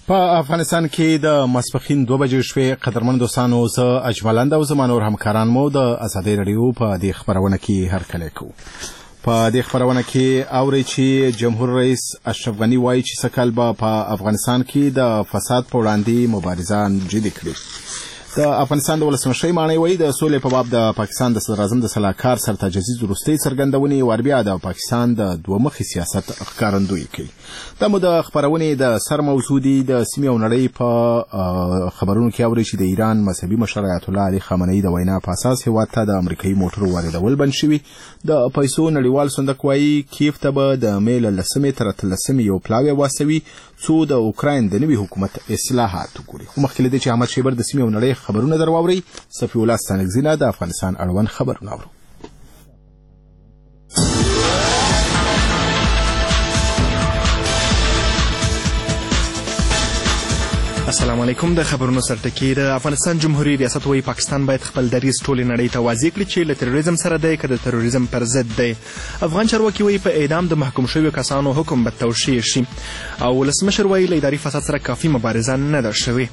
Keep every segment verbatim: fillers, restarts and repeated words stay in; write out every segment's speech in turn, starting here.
په افغانستان کې د ماسپښین دوه بجې شوې. قدرمن دوستانو، زه اجملند او زما نور همکاران مو د ازادۍ راډیو په دې خپرونه کې هرکلی کوو. په دې خپرونه کې اورئ چې جمهور رئیس اشرف غني وایي چې سږ کال به په افغانستان کې د فساد په وړاندې مبارزه جدي کړي. د افغانستان د ولسمشر ماڼۍ وایي د سولې په باب د پاکستان د صدراعظم د سلاکار سرتاج عزیز وروستۍ څرګندونې وربیا د پاکستان د دوه مخي سیاست ښکارندویي کوي. دا مو د خپرونې د سر موضوع دي. د سیمې او نړۍ په خبرونو کې اورئ چې د ایران مذهبي مشر آیت الله علي خامنه‌ای د وینا په اساس هېواد ته د امریکایي موټرو واردول بند شوي. د پیسو نړیوال صندوق وایي کیف ته به د مې له لسمې تر اتلسمې یو پلاوی واستوي څو د اوکراین د نوي حکومت اصلاحات وګوري. خو مخکې له دې چې احمد شیبر د سیمې او نړۍ خبرونه در واورئ، صفي الله ستانکزي د افغانستان اړوند خبرونه اورو. السلام علیکم. د خبرونو سرټکی. د افغانستان جمهوریت ریاست وایي پاکستان باید خپل دریځ ټولې نړۍ ته واضح کړي چې له تروریزم سره دی که د تروریزم پر ضد دی. افغان چارواکي وایي په اعدام د محکوم شویو کسانو حکم به توشیح شي او ولسمشر وایي له اداري فساد سره کافي مبارزه نه ده شوې.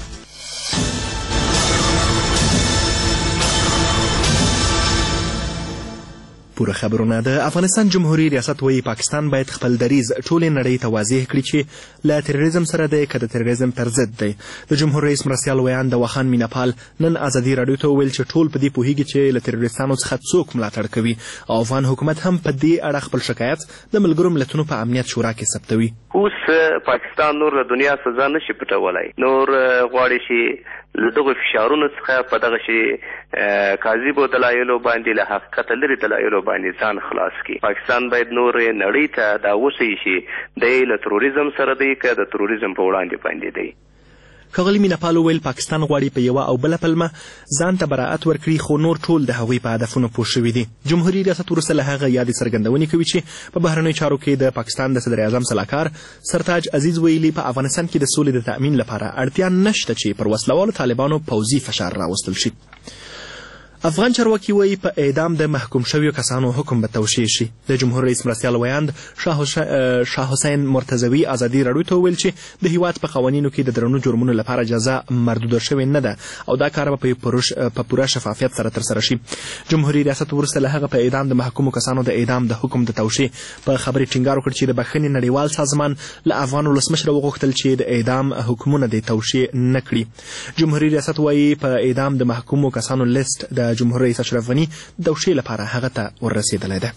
پوره خبرونه. د افغانستان جمهوریت ریاست وایي پاکستان باید خپل دریځ ټولې نړۍ ته واضح کړي چې له تروریزم سره دی که د تروریزم پر ضد دی. د جمهور رئیس مرستیال ویان د وخان میناپال نن ازادي راډیو ته وویل چې ټول په دې پوهیږي چې له تروریستانو څخه څوک ملاتړ کوي او افغان حکومت هم په دې اړه خپل شکایت د ملګرو ملتونو په امنیت شورا کې ثبتوي. اوس پاکستان نور له دنیا سزا نشي پټولی، نور غواړي چې له دغه فشارونو څخه په دغه شي کاذبو دلایلو باندې له حقیقت لرې دلایلو باندې ځان خلاص کړي. پاکستان باید نور نړۍ ته دا وښیي چې دی له تروریزم سره دی که د تروریزم په وړاندې باندې دی. ښاغلي میناپال وویل پاکستان غواړي په یوه او بله پلمه ځان ته براعت ورکړي خو نور ټول د هغوی په هدفونو پوه شوي دي. جمهوري ریاست وروسته له هغه یادې څرګندونې کوي چې په بهرنیو چارو کې د پاکستان د صدر اعظم سلاکار سرتاج عزیز ویلي په افغانستان کې د سولې د تأمین لپاره اړتیا نشته چې پر وسلوالو طالبانو پوځي فشار راوستل شي. افغان چارواکي وایي په اعدام د محکوم شویو کسانو حکم به توشیح شي. د جمهور رئیس مرستیال ویاند شاه حسین مرتضوي ازادي راډیو ته وویل چې د هیواد په قوانینو کې د درنو جرمونو لپاره جزا محدوده شوې نه ده او دا کار به په پوره شفافیت سره ترسره شي. جمهوري ریاست وروسته له هغه په اعدام د محکومو کسانو د اعدام د حکم د توشیح په خبرې ټینګار وکړ چې د بخښنې نړیوال سازمان له افغان ولسمشر وغوښتل چې د اعدام حکمونه د توشیح نه کړي. جمهوري ریاست وایي په اعدام د محکومو کسانو لیست د جمهور رئیس اشرف غني د توشیح لپاره هغه ته ورسېدلی ده.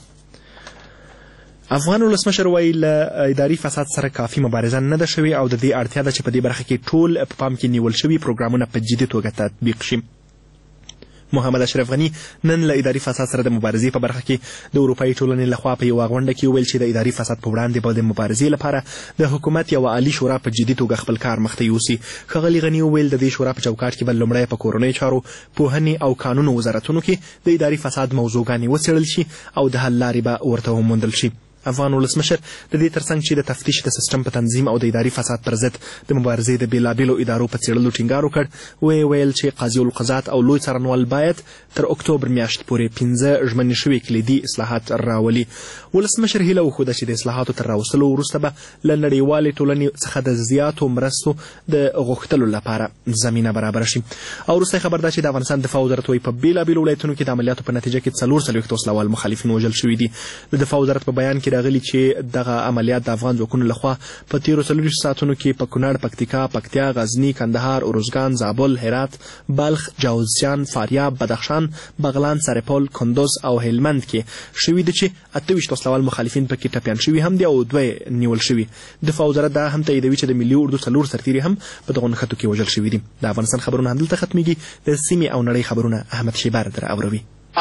افغان ولسمشر وایي له اداري فساد سره کافي مبارزه نه ده شوې او د دې اړتیا ده چې په دې برخه کې ټول په پام کې نیول شوي پروګرامونه په جدي توګه تطبیق شي. محمد اشرف غني نن له اداري فساد سره د مبارزې په برخه کې د اروپایي ټولنې لخوا په یوه غونډه کې وویل چې د اداري فساد په وړاندې به د مبارزې لپاره د حکومت یوه عالي شورا په جدي توګه خپل کار مخته یوسي. ښاغلي غني وویل د دې شورا په چوکاټ کې به لومړی په کورنیو چارو، پوهنې او قانونو وزارتونو کې د اداري فساد موضوعګانې وڅېړل شي او د حل لارې به ورته وموندل شي. افغان ولسمشر د دې ترڅنګ چې د تفتیش د سیستم په تنظیم او د اداري فساد پر ضد د مبارزې د بېلابېلو ادارو په څېړلو ټینګار وکړ. ویې ویل چې قاضي القضات او لوی څارنوال باید تر اکتوبر میاشت پورې پنځه ژمنې شوي کلیدي اصلاحات راولي. ولسمشر هیله وښوده چې د اصلاحاتو تر راوستلو وروسته به له نړیوالې ټولنې څخه د زیاتو مرستو د غوښتلو لپاره زمینه برابره شي. او وروستی خبر دا چې د افغانستان دفاع وزارت وایي په بېلابېلو ولایتونو کې د عملیاتو په نتیجه کې څلور څلوېښت وسلوال مخالفین وژل شوي دي. د دفاع وزارت په بیان کې راغلي چې دغه عملیات د افغان ځواکونو لخوا په تیرو څلوېښتو ساعتونو کې په کونړ، پکتیکا، پکتیا، غزني، کندهار، ارزګان، زابل، هرات، بلخ، جوزجان، فاریاب، بدخشان، بغلان، سرپل، کندوز او هلمند کې شوي دي چې اته ویشت وسلوال مخالفین پکې ټپیان شوي هم دي او دوه نیول شوي. دفاع وزارت دا هم تاییدوي چې د ملي اردو څلور سرتیري هم په دغو نښتو کې وژل شوي دي. د افغانستان خبرونه همدلته ختمیږي. د سیمې او نړۍ خبرونه احمد شیبر در اوروي.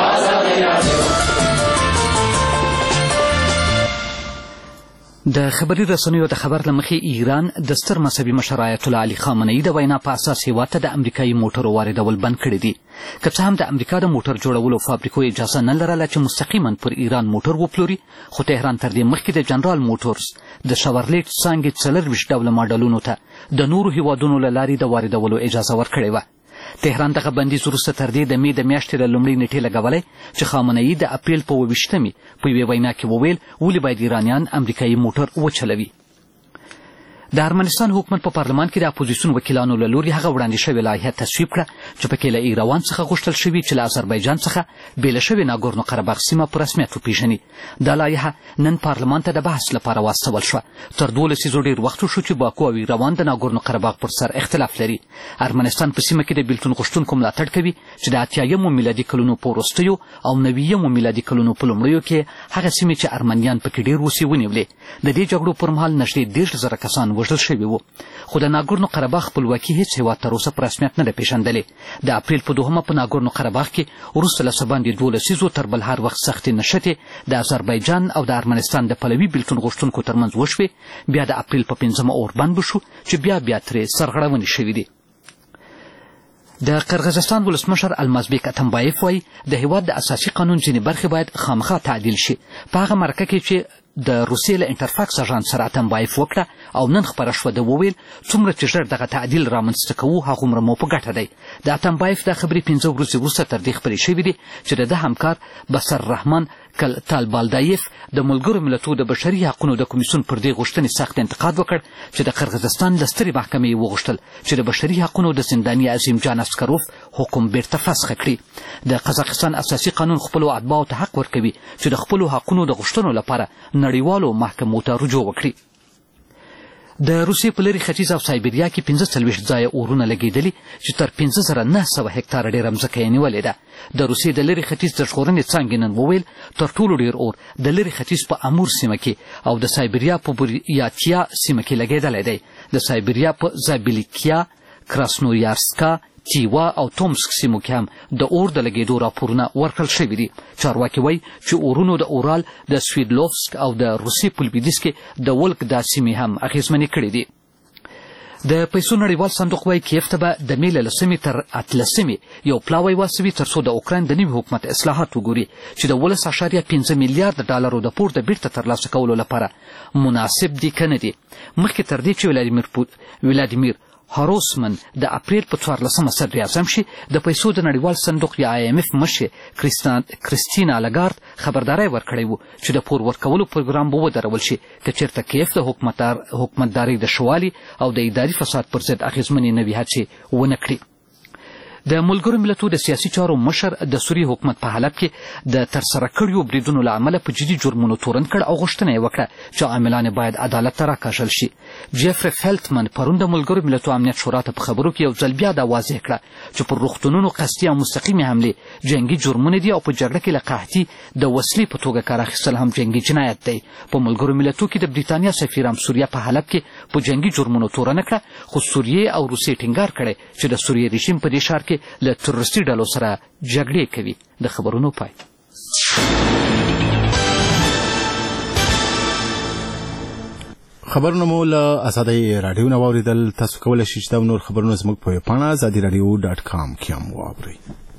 د خبري رسنیو د خبر له مخې ایران د ستر مذهبي مشر آیت الله علي خامنه‌ای د وینا په اساس هېواد ته د امریکایي موټرو واردول بند کړي دي. که څه هم د امریکا د موټر جوړولو فابریکو اجازه نه لرله چې مستقیما پر ایران موټر وپلوري، خو تهران تر دې مخکې د جنرال موټرز د شاورلیټ څانګې څلرویشت ډوله ماډلونو ته د نورو هېوادونو له لارې د واردولو اجازه ورکړې وه. تهران دغه بندیز وروسته تر دې د مې د میاشتې له لومړۍ نیټې لګولی چې خامنه‌ای د اپریل په اووه ویشتمې په یوې وینا کې وویل ولې باید ایرانیان امریکایي موټر وچلوي. د ارمنستان حکومت په پارلمان کې د اپوزیسیون وکیلانو له لوري هغه وړاندې شوې لایحه تصویب کړه چې پکې له ایروان څخه غوښتل شوي چې له آذربایجان څخه بېله شوې ناګورنو قرهباغ سیمه په رسمیت وپېژني. دا لایحه نن پارلمان ته د بحث لپاره واستول شوه. تر دوه لسیزو ډېر وخت وشو چې باکو او ایروان د ناګورنو قرهباغ پر سر اختلاف لري. ارمنستان په سیمه کې د بېلتون غوښتونکو ملاتړ کوي چې د اتیایمو میلادي کلونو په وروستیو او نویمو میلادي کلونو په لومړیو کې هغه سیمې چې ارمنیان پکې ډېر اوسي ونیولې. د دې جګړو پر مهال نږدې دېرش زره کسان وژل شوي وو. خو د ناګورنو قرهباغ خپلواکي هیڅ هېواد تر اوسه په رسمیت نه ده پېژندلې. د اپریل په دوهمه په ناګورنو قرهباغ کې وروسته له سرباندې دوه لسیزو تر بل هر وخت سختې نښتې د آذربایجان او د ارمنستان د پلوي بېلتون غوښتونکو ترمنځ وشوې. بیا د اپریل په پنځمه اور بند وشو چې بیا بیا ترې سرغړونې شوي دي. د قرغیزستان ولسمشر المازبیک اتمبایف وایي د هېواد د اساسي قانون ځینې برخې باید خامخا تعدیل شي. په هغه مرکه کې چې د روسیې له انټرفاکس اژانس سره اتمبایف وکړه او نن خپره شوه ده وویل څومره چې ژر دغه تعدیل رامنځته کوو هغومره مو په ګټه دی. د اتمبایف دا خبرې پنځه ورځې وروسته تر دې خپرې شوې دي چې د ده همکار بسر رحمان طالبالدایف د ملګرو ملتونو د بشري حقونو د کمیسیون پر دې غوښتنې سخت انتقاد وکړ چې د قرغیزستان له سترې محکمې یې وغوښتل چې د بشري حقونو د زنداني عظیم جان اسکروف حکم بیرته فسخ کړي. د قزاقستان اساسي قانون خپلو اتباعو ته حق ورکوي چې د خپلو حقونو د غوښتنو لپاره نړیوالو محکمو ته رجوع وکړي. د روسیې په لرې ختیځ او سایبریا کې پنځه څلوېښت ځایه اورونه لګېدلي چې تر پنځه زره نه سوه هکتاره ډېره مځکه یې نیولې ده. د روسیې د لرې ختیځ د ژغورنې څانګې نن وویل تر ټولو ډېر اور د لرې ختیځ په امور سیمه کې او د سایبریا په بوریاتیا سیمه کې لګېدلی دی. د سایبریا په زابلیکیا، کراسنویارسکا، تیوا او تومسک سیمو کې هم د اور د لګېدو راپورونه ورکړل شوي دي. چارواکي وایي چې اورونو د اورال د سویدلوفسک او د روسیې په لویدیځ کې د ولک دا سیمې هم اغېزمنې کړي دي. د پیسو نړیوال صندوق وایي کیف ته به د مې له لسمې تر اتلسمې یو پلاوی واستوي تر څو د اوکراین د نوي حکومت اصلاحات وګوري چې د ولس اعشاریه پنځه میلیارد ډالرو د پور د بیرته ترلاسه کولو لپاره مناسب دي که نه دي. مخکې تر دې چې ولادیمیر ولادیمیر هاروسمن د اپریل په څوارلسمه صدر اعظم شي د پیسو د نړیوال صندوق یا آی ایم اف مشر کریستینا لاګارد خبرداری ورکړی و چې د پور ورکولو پروګرام به ودرول شي که چېرته کیف د حکومتدارۍ د ښه والي او د اداري فساد پر ضد اغېزمنې نوې هڅې ونه کړي. د ملګرو ملتونو د سیاسي چارو مشر د سوریې حکومت په حالت کې د ترسره کړیو بریدونو له امله په جدي جرمونو تورن کړ او غوښتنه یې وکړه چې عاملان باید عدالت ته راکاږل شي. جیفري فیلټمن پرون د ملګرو ملتونو امنیت شورا ته په خبرو کې یو ځل بیا دا واضح کړه چې پر روغتونونو قصدي او مستقیمې حملې جنګي جرمونه دي او په جګړه کې له قحطي د وسلې په توګه کار اخیستل هم جنګي جنایت دی. په ملګرو ملتونو کې د بریتانیا سفیر هم سوریه په حالت کې په جنګي جرمونو تورنه کړه خو سوریې او روسیې ټینګار کړی چې د سوریې رژیم په دې ښار کې له تروریستي ډلو سره جګړې کوي. د خبرونو پای. خبرونه مو له ازادۍ راډیو نه واورېدل. تاسو کولی شئ چې دا نور خبرونه زموږ په ویبپاڼه ازادي راډیو ډاټ کام کې هم واورئ.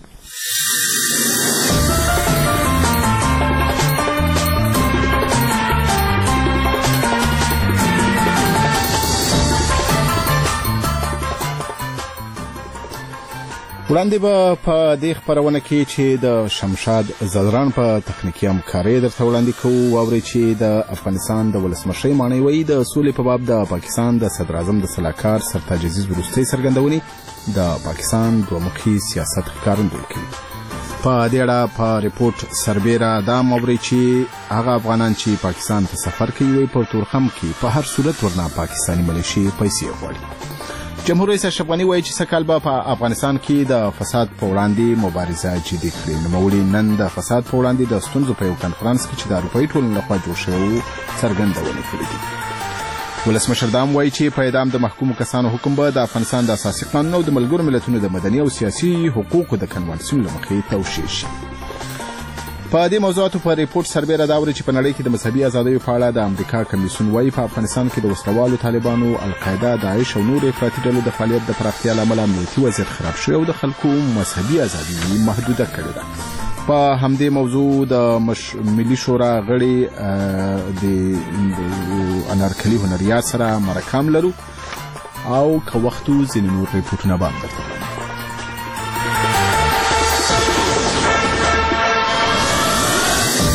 وړاندې به په دې خپرونه کې چې د شمشاد زدران په تخنیکي همکارۍ درته وړاندې کوو واورئ چې د افغانستان د ولسمشرۍ ماڼۍ وایي د سولې په باب د پاکستان د صدراعظم د سلاکار سرتاج عزیز وروستۍ څرګندونې د پاکستان دوه مخي سیاست ښکارندویي کوي. په دې اړه په ریپورټ سربیره دا واورئ چې هغه افغانان چې پاکستان ته سفر کوي وایي په تورخم کې په هر صورت ورنه پاکستاني ملیشې پیسې غواړي. جمهور رئیس اشرف غني وایي چې سږ کال به په افغانستان کې د فساد په وړاندې مبارزه جدي کړي. نوموړي نن د فساد په وړاندې د ستونزو په یو کنفرانس کې چې د اروپایي ټولنې لخوا جوړ شوی څرګندونې کړې دي. ولسمشر دا هم وایي چې په اعدام د محکومو کسانو حکم به د افغانستان د اساسي قانون او د ملګرو ملتونو د مدني او سیاسي حقوقو د کنوانسیون له مخې توشیح شي. په دې موضوعاتو په ریپورټ سربیره دا اوري چې په نړۍ کې د مذهبي ازادیو په اړه د امریکا کمیسیون وایي په افغانستان کې د وسلوالو طالبانو، القاعده، داعش او نور افراطي ډلو د فعالیت د پراختیا له امله امنیتي وضعیت خراب شوی او د خلکو مذهبي ازادي محدوده کړې ده. په همدې موضوع د ملي شورا غړي د انارکلي هنریات سره مرکه هم لرو او که وخت و ځینې نور ریپورټونه به هم درته وړاندې کوو.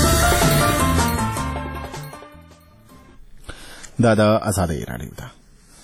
دا د ازادۍ راډیو ده.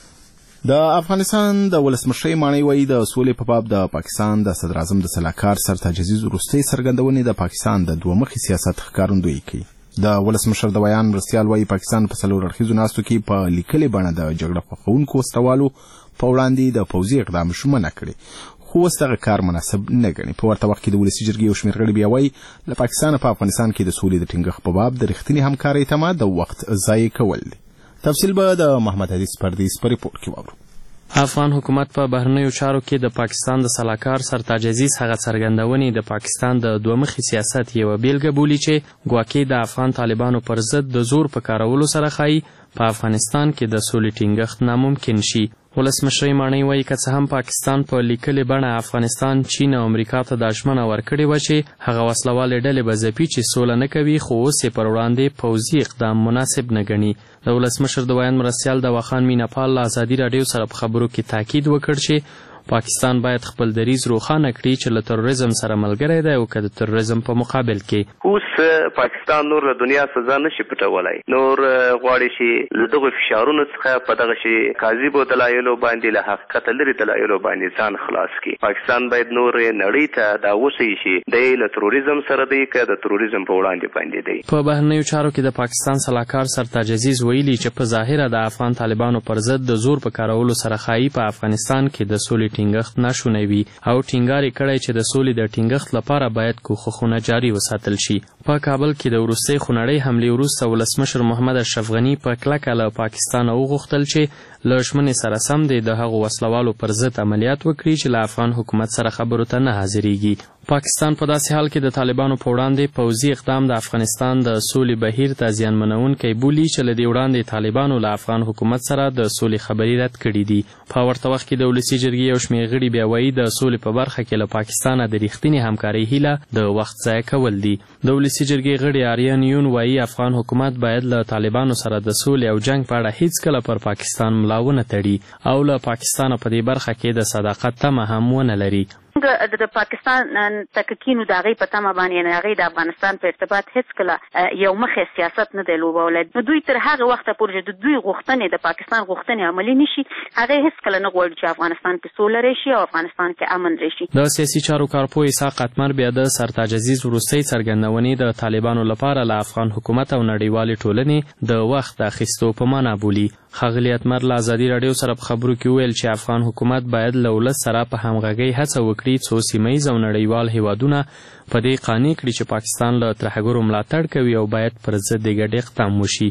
د افغانستان د ولسمشر ماڼۍ وایي د سولې په باب د پاکستان د صدر اعظم د سلاکار سرتاج عزیز وروستۍ څرګندونې د پاکستان د دوه مخي سیاست ښکارندویي کوي. د ولسمشر د بیان مرستیال وایي پاکستان په څلور اړخیزو ناستو کې په لیکلې بڼه د جګړه خوښونکو وسلوالو په وړاندې د پوځي اقدام ژمنه کړې، خو اوس دغه کار مناسب نه ګڼي. په ورته وخت کې د ولسي جرګې یو شمېر غړي بیا وایي له پاکستانه په افغانستان کې د سولې د ټینګښت په باب د رښتینې همکارۍ تمه د وخت ضایع کول دي. تفصیل به د محمد حدیث پردیس په ریپورټ کې واورو. افغان حکومت په بهرنیو چارو کې د پاکستان د سلاکار سرتاج عزیز هغه څرګندونې د پاکستان د دوه مخي سیاست یوه بیلګه بولي چې ګواکې د افغان طالبانو پر ضد د زور په کارولو سره ښایي په افغانستان کې د سولې ټینګښت ناممکن شي. ولسمشر ماڼۍ وایي که څه هم پاکستان په لیکلې بڼه افغانستان، چین او امریکا ته دا ژمنه ورکړې وه چې هغه وسلوالې ډلې به ځپي چې سوله نه کوي، خو اوس یې پر وړاندې پوځي اقدام مناسب نه ګڼي. د ولسمشر د بیان مرستیال دواخان میناپال له ازادي راډیو سره په خبرو کې تاکید وکړ چې پاکستان باید خپل دریځ روښانه کړي چې له تروریزم سره ملګری دی او که د تروریزم په مقابل کې. اوس پاکستان نور له دنیا سزا نشي پټولی، نور غواړي چې له دغو فشارونو څخه په دغه شي کاذبو دلایلو باندې له حقیقته لرې دلایلو باندې ځان خلاص کړي. پاکستان باید نور نړۍ ته دا وښیي چې دی له تروریزم سره دی که د تروریزم په وړاندې باندې دی. په بهرنیو چارو کې د پاکستان سلاکار سرتاج عزیز ویلي چې په ظاهره د افغان طالبانو پر ضد د زور په کارولو سره ښایي په افغانستان کې د سولې ټینګښت ناشونی وي او ټینګار یې کړی چې د سولې د ټینګښت لپاره باید کوښښونه جاري وساتل شي. په کابل کې د وروستۍ خونړۍ حملې وروسته ولسمشر محمد اشرف غني په کلکه له پاکستانه وغوښتل چې له ژمنې سره سم دی د هغو وسلوالو پر ضد عملیات وکړي چې له افغان حکومت سره خبرو ته نه حاضرېږي. پاکستان په داسې حال کې د طالبانو په وړاندې پوځي اقدام د افغانستان د سولې بهیر ته زیانمنونکی بولي چې له دې وړاندې طالبانو له افغان حکومت سره د سولې خبرې رد کړي دي. په ورته وخت کې د ولسي جرګې یو شمېر غړي بیا وایي د سولې په برخه کې له پاکستانه د رښتینې همکارۍ هیله د وخت ضایع کول دي. د ولسي جرګې غړي آریان یون وایي افغان حکومت باید له طالبانو سره د سولې او جنګ په اړه هیڅکله پر پاکستان ملا ونه تړي او له پاکستانه په دې برخه کې د صداقت تمه هم ونه لري. د پاکستان تککینو د هغې په تمه باندې یعنې هغې د افغانستان په ارتباط هېڅکله یو مخی سیاست نه دی لوبولی. نو دوی تر هغه وخته پورې چې د دوی غوښتنې د پاکستان غوښتنې عملي نه شي، هغې هېڅکله نه غواړي چې افغانستان کې سوله راشي او افغانستان کې امن راشي. د سیاسي چارو کارپوه اسحاق اتمر بیا د سرتاج عزیز وروستۍ څرګندونې د طالبانو لپاره له افغان حکومت او نړیوالې ټولنې د وخت اخیستو په معنا بولي. ښاغلي اتمر له ازادي راډیو سره په خبرو کې وویل چې افغان حکومت باید له ولس سره په همغږۍ هڅه وکړي څو سیمه او نړیوال هیوادونه په دې قانع کړي چې پاکستان له ترهګرو ملاتړ کوي او باید پر ضد د ګډ اقدام وشي.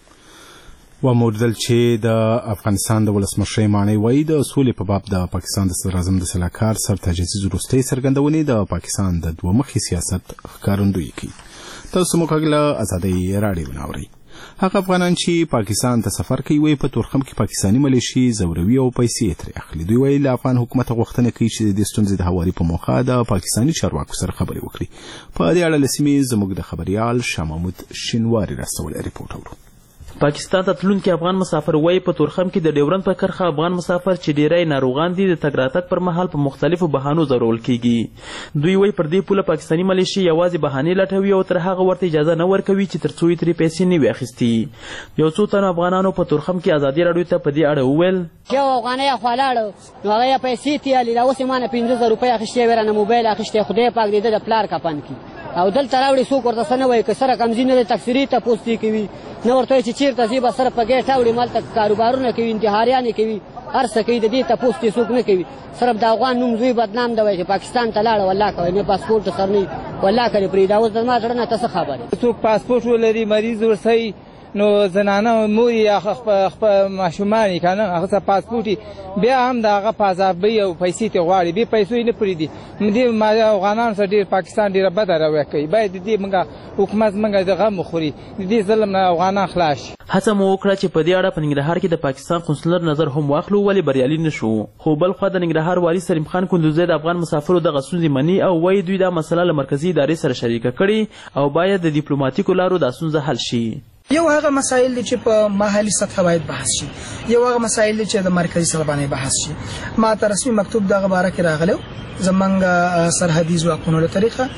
وموردل چې د افغانستان د ولسمشر ماڼۍ وایي د سولې په باب د پاکستان د صدر اعظم د سلاکار سرتاج عزیز وروستۍ څرګندونې د پاکستان د دوه مخي سیاست ښکارندویي کوي. تاسو موږ له ازادۍ راډیو نه اورئ. هغه افغانان چې پاکستان ته سفر کوي وایي په تورخم کې پاکستاني ملیشي زوروي او پیسې ترې اخلي. دوی وایي له افغان حکومت غوښتنه کوي چې د دې ستونزې د هواري په موخه د پاکستاني چارواکو سره خبرې وکړي. په دې اړه له سیمې زموږ د خبریال شاه محمود شینواري راستولی ریپورټ اورو. پاکستان ته تلونکي افغان مسافر وایي په تورخم کې د ډیورند په کرښه افغان مسافر چې ډیری ناروغان دي د تګ راتګ پر مهال په مختلفو بهانو ځورول کیږي. دوی وایي پر دې پوله پاکستاني ملیشې یوازې بهانې لټوي او تر هغه ورته اجازه نه ورکوي چې تر څو یې ترې پیسې نه وي اخیستي. یو څو تنو افغانانو په تورخم کې ازادي راډیو ته په دې اړه وویل یو افغانی خو لاړو نو هغه پیسې تیالي دا اوس یې مانه پنځه زره روپۍ اخیستې وې رانه موبایل اخیستې خدای پاک دې د پلار کپن کړي او دلته راوړي څوک ورته څه نه وایي که سره کمزي نه دی تکفیري تپوس دې کوي نه ورته وایي چې چېرته ځي به سره په ګیټ راوړي مالته کاروبارونه کوي انتحاریان یې کوي هر څه کوي د دې تپوس دې څوک نه کوي صرف د افغان نوم زوی بدنام دی وایي چې پاکستان ته لاړه والله کوي نه پاسپورټ سر نه والله کوي پرېږده اوس زما زړه نه ته څه خبرې څوک پاسپورټ ولري مریض ورسوي نو زنانه مور یې خپل ماشومان یې که نه هغه څه پاسپورټ بیا هم د هغه په عذابوي او پیسې ترې غواړي بې پیسو یې نه پرېږدي. دې افغانانو سره ډېر پاکستان ډېره بده رویه کوي. باید د دې موږ حکومت موږ د غم وخوري د دې ظلم نه افغانان خلاص شي. هڅه مو وکړه چې په دې اړه په ننګرهار کې د پاکستان قونسلر نظر هم واخلو ولې بریالي نه شو. خو بل خوا د ننګرهار والي سلیم خان کندوزی د افغان مسافرو دغه ستونزې مني او وایي دوی دا مسله له مرکزي ادارې سره شریکه کړې او باید د ډیپلوماتیکو لارو دا ستونزه حل شي. یو هغه مسایل دي چې په محلي سطح باید بحث شي، یو هغه مسایل دي چې د مرکزي سطح باندې بحث شي. ما ته رسمي مکتوب دغه باره کې راغلی زمونږ سرحدي ځواکونو له طریقه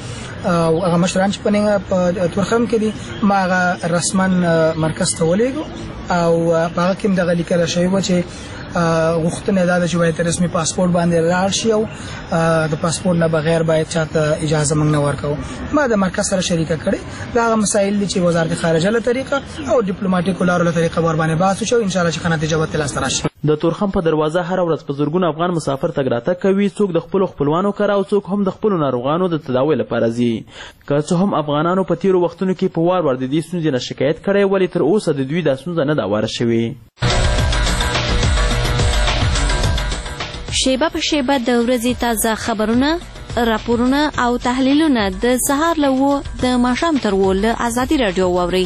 او هغه مشران چې په تورخم کې دي ما هغه رسمن مرکز ته ولېږو او هغه کې د غلیکل شوی و چې غوښتنه ده چې باید رسمي پاسپورت باندې لاړ شي او د پاسپورت نه بغیر باید چاته اجازه موږ نه ورکو. ما د مرکز سره شریکه کړې دا مسایل چې وزارت خارجه له طریقه او ډیپلوماټیک لارو له طریقه ور باندې بحث وشو. ان شاء الله چې کنه نتیجه به تل راشي. د تورخم په دروازه هر ورځ په زرګونو افغان مسافر تګ راتګ کوي، څوک د خپل خپلوانو کره او څوک هم د خپل ناروغانو د تداوی لپاره ځي. که څه هم افغانانو په تیرو وختونو کې په وار ور د دې ستونزې نه شکایت کړی، ولی تر اوسه د دوی د ستونزه نه دا واره شوې. شیبه په شیبه د ورځې تازه خبرونه، راپورونه او تحلیلونه د سهار له و د ماښام تر و له ازادي راډیو واورئ.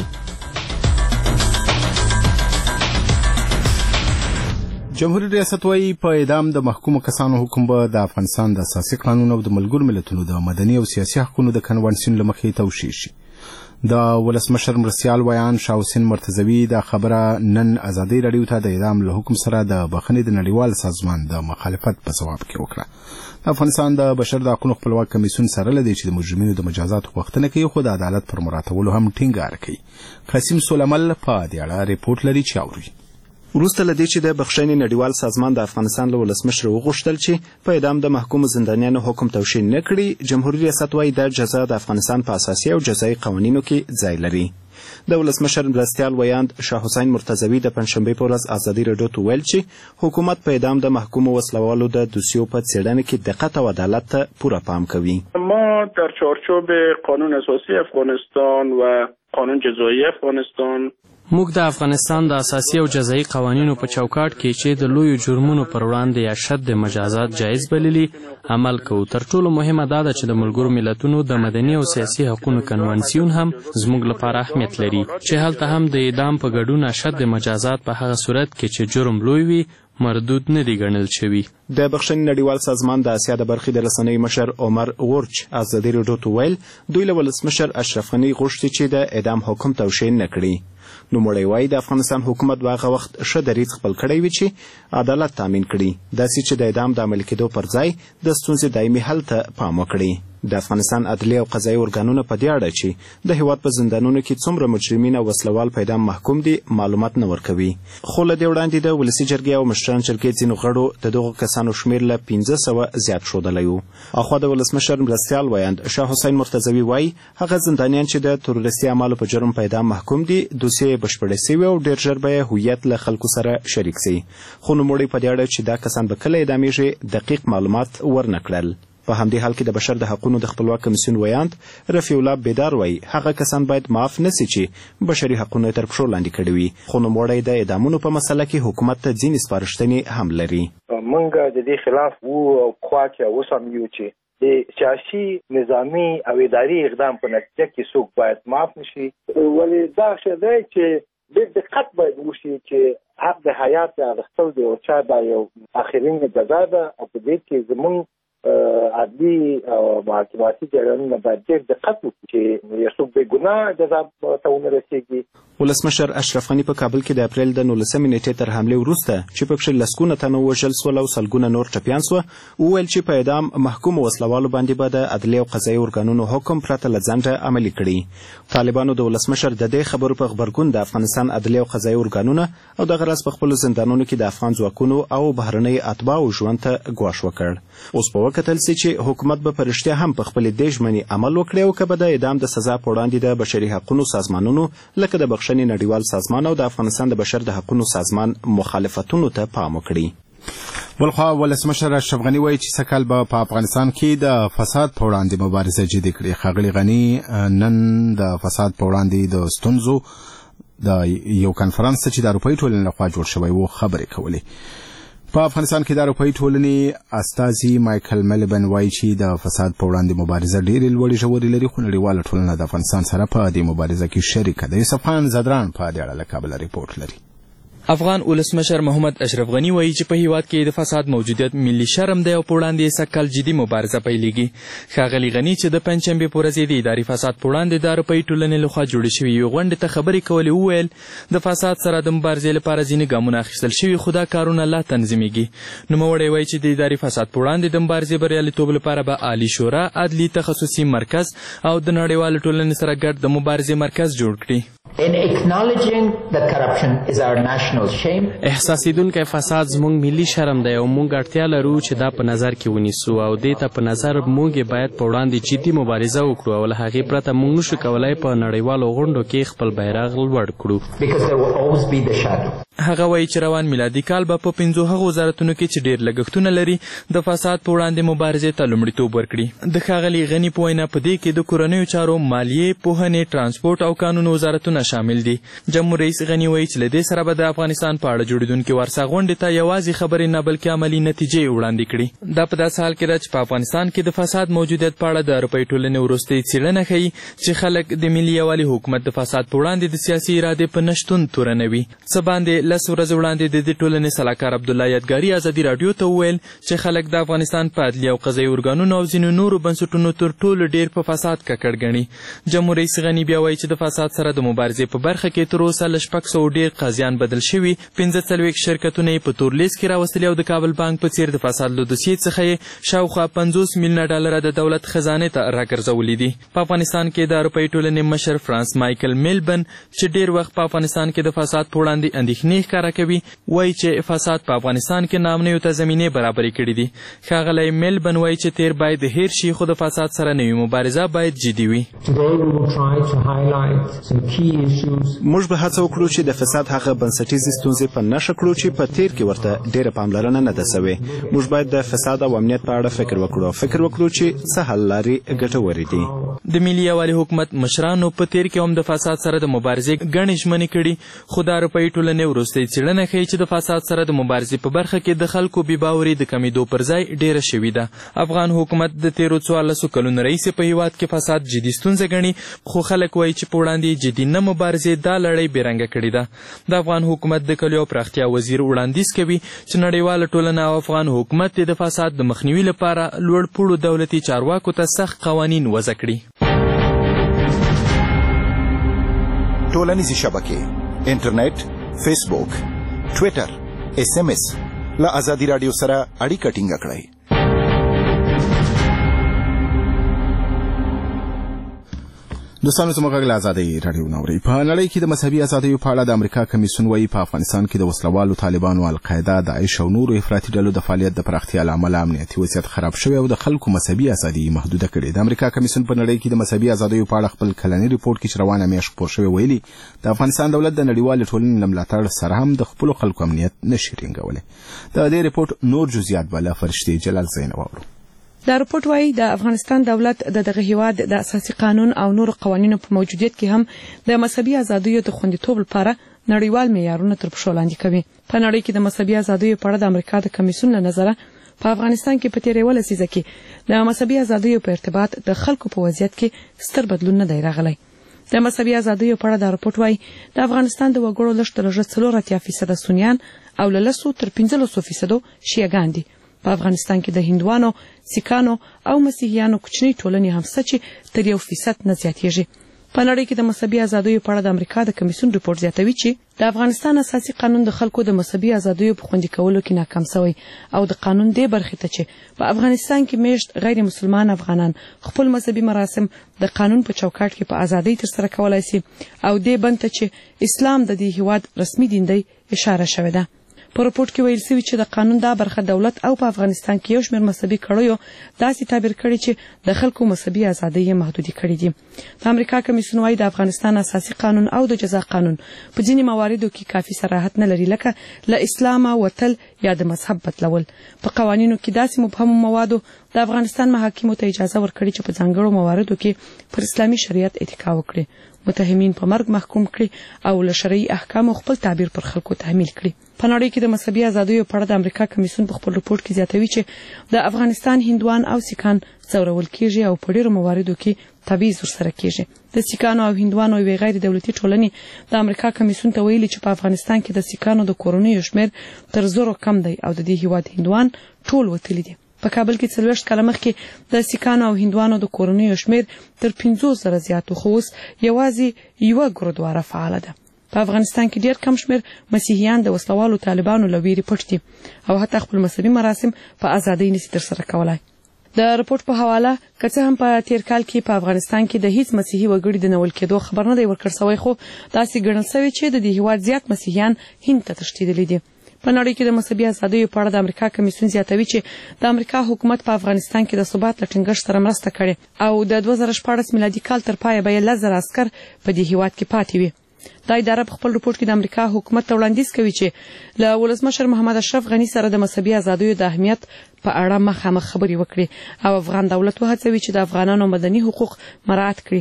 جمهوریت ریاست وايي په اعدام د محکومو کسانو حکم به د افغانستان د اساسي قانون او د ملګرو ملتونو د مدني او سیاسي حقوقو د کنوانسیون له مخې توشیح شي. د ولسمشر مرسیال ویان شاه حسین مرتضوي دا خبره نن ازادي راډیو ته د اعدام له حکم سره د بخښنې د نړیوال سازمان د مخالفت په ځواب کې وکړه. د افغانستان د بشر د حقوقو خپلواک کمیسیون سره لدی چې د مجرمینو د مجازاتو غوښتنه کوي، خو د عدالت پر مراتبولو هم ټینګار کوي. قاسم سولمل په دې اړه ریپورت لري چې اوري. وروسته له دې چې د بخښنې نړیوال سازمان د افغانستان له ولسمشر وغوښتل چې په اعدام د محکومو زندانیانو حکم توشیح نه کړي، جمهوریت ریاست وايي دا جزا د افغانستان په اساسي او جزایي قوانینو کې ځای لري. د ولسمشر مرستیال ویاند شاه حسین مرتضوي د پنځشنبې په ورځ ازادي راډیو ته ویل چې حکومت په اعدام د محکومو وسلوالو د دوسیو په څېړنه کې دقت او عدالت ته پوره پام کوي. ما در چارچوب قانون اساسی افغانستان و قانون جزایی افغانستان موږ د افغانستان د اساسي او جزایي قوانینو په چوکاټ کې چې د لویو جرمونو پر وړاندې یا شد مجازات جایز بللي عمل کوو. تر ټولو مهمه دا ده چې د ملګرو ملتونو د مدني او سیاسي حقوقو کنوانسیون هم زموږ لپاره اهمیت لري چې هلته هم د اعدام په ګډون شد مجازات په هغه صورت کې چې جرم لوی وي مردود نه دی ګڼل شوي. د بخښنې نړیوال سازمان د اسیا د برخې د رسنۍ مشر عمر غورچ ازادي راډیو ته ویل دوی له ولسمشر اشرف غني غوښتي چې د اعدام حکم توشیح نه کړي. نو مړی وایي د افغانستان حکومت به هغه وخت ښه دریځ خپل کړی وي چې عدالت تامین کړي، داسې چې د اعدام د عملي کېدو پر ځای د ستونزې دایمي حل ته پام وکړي. د افغانستان عدلي او قضایي ارګانونه په دې اړه چې د هیواد په زندانونو کې څومره مجرمین او وسلوال په اعدام محکوم دي معلومات نه ورکوي. خو له دې وړاندې د ولسي جرګې او مشران جرګې ځینو غړو د دغو کسانو شمېر له پنځه سوه زیات ښودلی و. اخوا د ولسمشر مرستیال ویاند شاه حسین مرتضوي وایي هغه زندانیان چې د تروریستي اعمالو په جرم په اعدام محکوم دي دوسیې یې بشپړې سوي او ډېر ژر به یې هویت له خلکو سره شریک سي. خو نوموړی په دې اړه چې دا کسان به کله اعدامېږي دقیق معلومات ورنه کړل. په همدې حال کې د بشر د حقوقو د خپلواک کمیسیون ویاند رفیع الله بیدار وایي هغه کسان باید معاف نه سي چې بشري حقونه تر پښو لاندې کړي وي. خو نوموړی د اعدامونو په مسله کې حکومت ته ځینې سپارښتنې هم لري. موږ د دې خلاف وو او خوا کې اوس هم یو چې د سیاسي نظامي او اداري اقدام په نتیجه کې څوک باید معاف نشي. ولې دا ښه دی چې ډېر دقت باید وشي چې حق د حیات اخیستل دی او چا دا یو آخرین جزا ده او په دې کې زموږ عدلي او محاکماتي جریانونه باید ډېر دقت وکړي چې یو څوک بې ګناه جزا ته ونه رسېږي. ولسمشر اشرف غني په کابل کې د اپریل د نولسمې نېټې تر حملې وروسته چې پکښې لسګونه تنه ووژل سول او سلګونه نور ټپیان سوه وویل چې په اعدام محکومو وسلوالو باندې به د عدلي او قضایي ارګانونو حکم پرته له ځنډه عملي کړي. طالبانو د ولسمشر د دې خبرو په غبرګون د افغانستان عدلي او قضایي ارګانونه او دغه راز په خپلو زندانونو کې د افغان ځواکونو او بهرنۍ اتباعو ژوند ته ګواښ وکړ. اوس په وکتل سي چې حکومت به په رښتیا هم په خپلې دې ژمنې عمل وکړي او که به د اعدام د سزا په وړاندې د بشري حقونو سازمانونو لکه د بخښنې نړیوال سازمان او د افغانستان د بشر د حقونو سازمان مخالفتونو ته پام وکړي. بلخوا ولسمشر اشرف غني وایي چې سږکال به په افغانستان کې د فساد په وړاندې مبارزه جدي کړي. ښاغلي غني نن د فساد په وړاندې د ستونزو د یو کنفرانس چې د اروپایي ټولنې لخوا جوړ شوی و خبرې کولې. په افغانستان کې د اروپایي ټولنې استازي مایکل ملبن وایي چې د فساد په وړاندې مبارزه ډېرې لوړې ژورې لري، خو نړیواله ټولنه د افغانستان سره په دې مبارزه کې شریکه ده. یوسف خان زدران په دې اړه له کابله ریپورټ لري. افغان ولسمشر محمد اشرف غنی وایي چې په هیواد کې د فساد موجودیت ملي شرم دی او په وړاندې یې سږکال جدي مبارزه پیلېږي. ښاغلي غني چې د پنجشنبې په ورځ یې د اداري فساد په وړاندې د اروپایي ټولنې لخوا جوړې شوې یوې غونډې ته خبرې کولې وویل د فساد سره د مبارزې لپاره ځینې ګامونه اخیستل شوي خو دا کارونه لا تنظیمېږي. نوموړی وایي چې د اداري فساد په وړاندې د مبارزې بریالیتوب لپاره به عالي شورا، عدلي تخصصي مرکز او د نړیوالې ټولنې سره ګډ د مبارزې مرکز جوړ کړي. In acknowledging that corruption is our national shame. احساسیدونکی فساد زموږ ملي شرم دی او موږ اړتیا لرو چې دا په نظر کې ونیسو او دې ته په نظر موږ باید په وړاندې جدي مبارزه وکړو او له هغې پرته موږ نشو کولی په نړیوالو غونډو کې خپل بیرغ لوړ کړو. Because there will always be the shadow. هغه وایي چې روان میلادي کال به په پنځو هغو وزارتونو کې چې ډېر لګښتونه لري د فساد په وړاندې مبارزې ته لومړیتوب ورکړي. د ښاغلي غني په وینا په دې کې د کورنیو چارو، مالیې، پوهنې، ترانسپورټ او قانون وزارتونه شامل دي. جمهور رئیس غني وایي چې له دې سره به د افغانستان په اړه جوړېدونکې ورسا غونډې ته یوازې خبرې نه بلکې عملي نتیجې وړاندې کړي. دا په داسې حال کې ده چې په افغانستان کې د فساد موجودیت په اړه د اروپایي ټولنې وروستۍ څېړنه ښیي چې خلک د ملي یووالي حکومت د فساد په وړاندې د سیاسي ارادې په نشتون تورنوي. څه باندې لس ورځې وړاندې د دې ټولنې سلاکار عبدالله یادګاري ازادي راډیو ته وویل چې خلک د افغانستان په عدلي او قضایي ارګانونو او ځینو نورو بنسټونو تر ټولو ډېر په فساد ککړ ګڼي. جمهور رئیس غني بیا وایي چې د فساد سره د مبارزې په برخه کې تر اوسه له شپږ سوو ډېر قاضیان بدل شوي، پنځه څلوېښت شرکتونه یې په تور لیست کې راوستلي او د کابل بانک په څېر د فساد له دوسیې څخه یې شاوخوا پنځوس میلیونه ډالره د دولت خزانې ته راګرځولي دي. په افغانستان کې د اروپایي ټولنې مشر فرانس مایکل میلبن چې ډېر وخت په افغانستان کې د فساد په وړاندې اندېښنې ښکاره کوي وایي چې فساد په افغانستان کې ناامنیو ته زمینې برابرې کړي دي. ښاغلی میلبن وایي چې تیر باید هیر شي خو د فساد سره نوې مبارزه باید جدي وي. موږ به هڅه وکړو چې د فساد هغه بنسټیزې ستونزې په نښه کړو چې په تیر کې ورته ډېره پاملرنه نه ده سوې. موږ باید د فساد او امنیت په اړه فکر وکړو فکر وکړو چې څه حل لارې ګټورې دي. د ملي یووالي حکومت مشرانو په تیر کې هم د فساد سره د مبارزې ګڼې ژمنې کړي خو د اروپایي ټولنې وروستۍ څېړنه ښیي چې د فساد سره د مبارزې په برخه کې د خلکو بې باوري د کمېدو پر ځای ډېره شوې ده. افغان حکومت د تېرو څوارلسو کلونو راهیسې په هېواد کې فساد جدي ستونزه ګڼي خو خلک وایي چې په وړاندې جدي نه مبارزې دا لړۍ بېرنګه کړې ده. د افغان حکومت د کلیو او پراختیا وزیر وړاندیز کوي چې نړیواله ټولنه او افغان حکومت د فساد د مخنیوي لپاره لوړ پوړو دولتي چارواکو ته سخت قوانین وضع کړي. ټولنیزې شبکې، انټرنیټ، فیسبوک، ټویټر، اس ام اس له ازادي راډیو سره اړیکه ټینګه کړئ. دوستانو زموږ غږ له ازادۍ راډیو نه اورئ. په نړۍ کې د مذهبي ازادیو په اړه د امریکا کمیسیون وایي په افغانستان کې د وسلوالو طالبانو، القاعده، داعش او نورو افراطي ډلو د فعالیت د پراختیا له امله امنیتي وضعیت خراب شوی او د خلکو مذهبي ازادي محدوده کړې. د امریکا کمیسیون په نړۍ کې د مذهبي ازادیو په اړه خپل کلنی ریپورټ کې چې روانه میاشت خپور شوی ویلي د افغانستان دولت د نړیوالې ټولنې له ملاتړ سره هم د خپلو خلکو امنیت نشي ټینګولی. د دې ریپورټ نور جزئیات به له فرشتې جلال زینب واورو. دا رپورټ وايي د افغانستان دولت د دغه هیواد د اساسي قانون او نور قوانینو په موجودیت کې هم د مذهبي ازادیو د خوندیتوب لپاره نړیوال معیارونه تر پښو لاندې کوي. په نړۍ کې د مذهبي ازادیو په اړه د امریکا د کمیسیون له نظره په افغانستان کې په تیرې ولسیزه کې د مذهبي ازادیو په ارتباط د خلکو په وضعیت کې ستر بدلون نه دی راغلی. د مذهبي ازادیو په اړه دا رپورټ وايي د افغانستان د وګړو لږ تر لږه څلور اتیا فیصده سنیان او له لسو تر پنځلسو فیصدو شیعهګان دي. په افغانستان کې د هندوانو، سیکانو او مسیحیانو کوچنۍ ټولنې هم څه چې تر یو فیصد نه زیاتېږي. په نړۍ کې د مذهبي ازادیو په اړه د امریکا د کمیسیون ریپورټ زیاتوي چې د افغانستان اساسي قانون د خلکو د مذهبي ازادیو په خوندي کولو کې ناکام شوی او د قانون دې برخې ته چې په افغانستان کې میشت غیر مسلمان افغانان خپل مذهبي مراسم د قانون په چوکاټ کې په ازادۍ ترسره کولای شي او دې بند ته چې اسلام د دې هیواد رسمي دین دی اشاره شوې ده. په رپورټ کې ویل شوی چې د قانون دا برخه دولت او په افغانستان کې یو شمېر مذهبي کړیو داسې تعبیر کړي چې د خلکو مذهبي ازادۍ یې محدودې کړي دي. د امریکا کمیسیون وايي د افغانستان اساسي قانون او د جزا قانون په ځینې مواردو کې کافي صراحت نه لري لکه له اسلامه وتل یا د مذهب بدلول. په قوانینو کې داسې مبهمو موادو د افغانستان محاکمو ته اجازه ورکړي چې په ځانګړو مواردو کې پر اسلامي شریعت اتکا وکړي. متهمین په مرګ محکوم کړي او له شرعي احکامو خپل تعبیر پر خلکو تحمیل کړي. په نړۍ کې د مذهبي ازادیو په اړه د امریکا کمیسیون په خپل رپورت کې زیاتوي چې د افغانستان هندوان او سیکان ځورول کیږي او په ډیرو مواردو کې تبعیض ورسره کیږي. د سیکانو او هندوانو یوې غیر دولتي ټولنې د امریکا کمیسیون ته ویلي چې په افغانستان کې د سیکانو د کورنیو شمیر تر زرو کم دی او د دې هیواد هندوان ټول وتلي دي. په کابل کې څلوېښت کاله مخکې د سیکانو او هندوانو د کورنیو شمیر تر پنځوس زره زیات و، خو اوس یوازې یوه ګرودواره فعاله ده. په افغانستان کې ډېر کم شمیر مسیحیان د وسلوالو طالبانو له ویرې پټ دي او حتی خپل مذهبي مراسم په ازادۍ نشي ترسره کولی. د رپورت په حواله که څه هم په تیر کال کې په افغانستان کې د هیڅ مسیحي وګړي د نول کېدو خبر نه دی ورکړل شوی، خو داسې ګڼل شوی چې د دې هیواد زیات مسیحیان هند ته تښتېدلي دي. په نړۍ کې د مذهبي ازادیو په اړه د امریکا کمیسیون زیاتوي چې د امریکا حکومت په افغانستان کې د ثبات له ټینګښت سره مرسته کړې او د دوه زره شپاړس میلادي کال تر پایه به یې لس زره عسکر په دې هیواد کې پاتې وي. دا اداره په خپل رپورت کې د امریکا حکومت ته وړاندیز کوي چې له ولسمشر محمد اشرف غني سره د مذهبي ازادیو د اهمیت په اړه مخامخ خبرې وکړي او افغان دولت وهڅوي چې د افغانانو مدني حقوق مراعات کړي.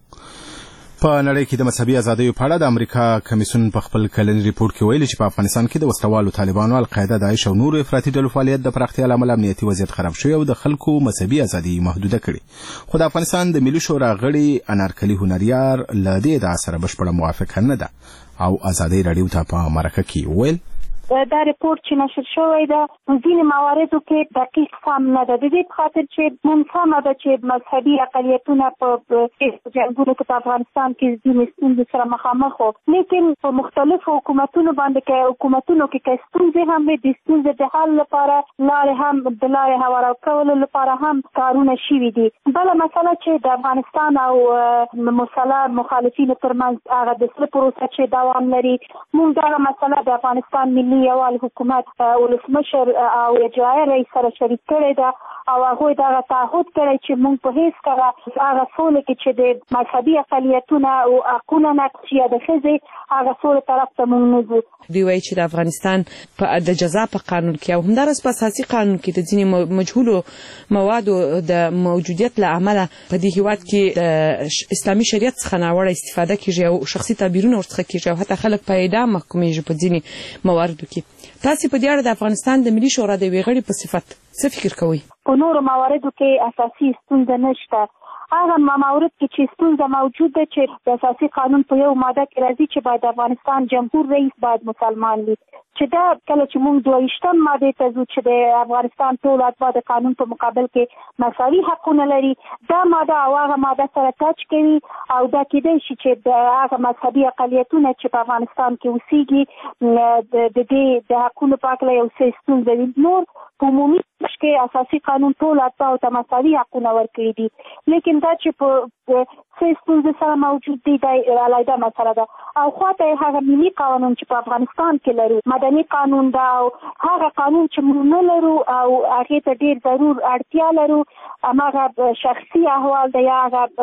په نړۍ کې د مذهبي ازادیو په اړه د امریکا کمیسیون په خپل کلني ریپورت کې ویلي چې په افغانستان کې د وسلوالو طالبانو، القاعده، داعش او نورو افراطي ډلو فعالیت د پراختیا له امله امنیتي وضعیت خراب شوی او د خلکو مذهبي ازادي محدوده کړي. خو د افغانستان د ملي شورا غړي انارکلي هنریار له دې ادعا سره بشپړه موافقه نه ده او ازادي راډیو ته په مرکه کې ویل دا ریپورت چې نشر شوی ده ځینې مواردو کې دقیق فهم نه ده، د دې په خاطر چې منفهمه ده چې مذهبي اقلیتونه په جنګونو کې په افغانستان کې ځینې ستونزې سره مخامخ وو، لیکن په مختلفو حکومتونو باندې کې حکومتونو کې که ستونزې هم وي، د ستونزې د حل لپاره لارې هم د لارې هوارو کولو لپاره هم کارونه شوي دي. بله مسله چې د افغانستان او مسلح مخالفینو ترمنځ هغه د صلح پروسه چې دوام لري، موږ دغه مسله د افغانستان ملي یوال حکومت ولسمشر او اجرایه رئیس سره شریک کړی ده او هغوی دغه تعهد کړی چې موږ په هیڅ کله هغه سولې کې چې د مذهبي اقلیتونه او حقونه نقض شي یا د ښځې هغه سولې طرف ته موږ نه ځو. دوی وایي چې د افغانستان په د جزا په قانون کې او همداراز په اساسي قانون کې د ځینې مجهولو موادو د موجودیت له امله په دې هیواد کې د اسلامي شریعت څخه ناوړه استفاده کیږي او شخصي تعبیرونه ورڅخه کیږي او حتی خلک په اعدام محکومیږي په ځینې مواردو کې. تاسو په دې اړه د افغانستان د ملي شورا د یوې غړي په صفت څه فکر کوئ؟ په نورو مواردو کې اساسي ستونزه نشته. هغه موارد کې چې ستونزه موجود ده چې د اساسي قانون په یو ماده کې راځي چې باید افغانستان جمهور رئیس باید مسلمان وي، چې دا کله چې موږ دوه ویشتم مادې ته ځو چې د افغانستان ټول اتباع د قانون په مقابل کې مساوي حقونه لري، دا ماده او هغه ماده سره ټچ کوي او دا کېدای شي چې د هغه مذهبي اقلیتونه چې په افغانستان کې اوسېږي د دې د حقونو په هکله یو څه ستونزه وي. نور په عمومي کې اساسي قانون ټول اتباعو ته مساوي حقونه ورکړي دي، لیکن دا چې په څه ستونزې سره موجود دي دا علیحده مسله ده. او خواته هغه ملي قانون چې په افغانستان کې لرو، مدني قانون دا او هغه قانون چې موږ نه لرو او هغې ته ډېر ضرور اړتیا لرو، هماغه شخصي احوال دی یا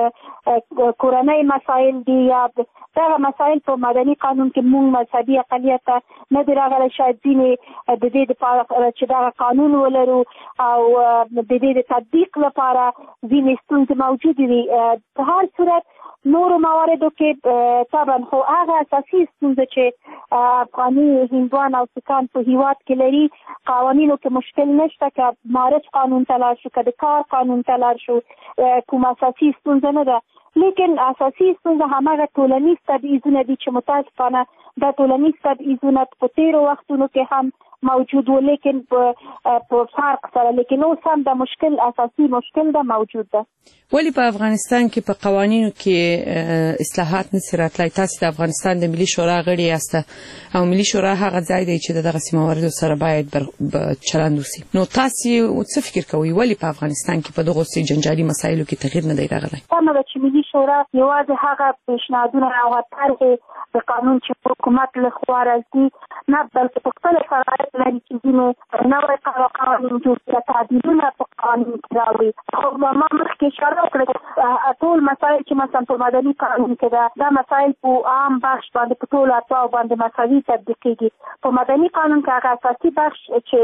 هغه کورنۍ مسایل دي یا دغه مسایل په مدني قانون کې موږ مذهبي اقلیت ته نه دی راغلی. شاید ځینې د دې دپاره چې دغه قانون ولرو او د دې د تطبیق لپاره ځینې ستونزې موجودې وي. په هر صورت نورو مواردو کې طبعا خو هغه اساسي ستونزه چې افغاني هندوان او سیکان په هیواد کې لري، قوانینو کې مشکل نشته، که معرف قانون ته لاړ شو، که د کار قانون ته لاړ شو، کوم اساسي ستونزه نه ده. لیکن اساسي ستونزه هماغه ټولنیز تبعیضونه دي چې متاسفانه دا ټولنیز تبعیضونه په تیرو وختونو کې هم موجود و، لیکن په فرق سره، لیکن اوس هم دا مشکل اساسي مشکل ده موجود ده. ولی په افغانستان کې په قوانینو کې اصلاحات نشي راتلی؟ تاسو د افغانستان د ملي شورا غړي یاست او ملي شورا هغه ځای دی چې دغه سیمواردو سره باید چلند وشي، نو تاسو څه فکر کوئ ولی په افغانستان کې په دغه سي جنجالي مسایلو کې تغییر نه دی راغلی؟ سمه ده چې ملي شورا یوازې هغه پیشنهادونه او طرحې د قانون چې حکومت له خوا راځي نه، بلکې په خپله شرایط لري چې ځینې نوی قوانین جوړ کړي، تعدیلونه په قانون کې راوړي. او ما مخکې اشاره وکړه ټول مسایل چې مثلا په مدني قانون کې ده، دا مسایل په عام بخش باندې په ټولو اتباعو باندې مساوي تطبیقېږي. په مدني قانون کې هغه اساسي بخش چې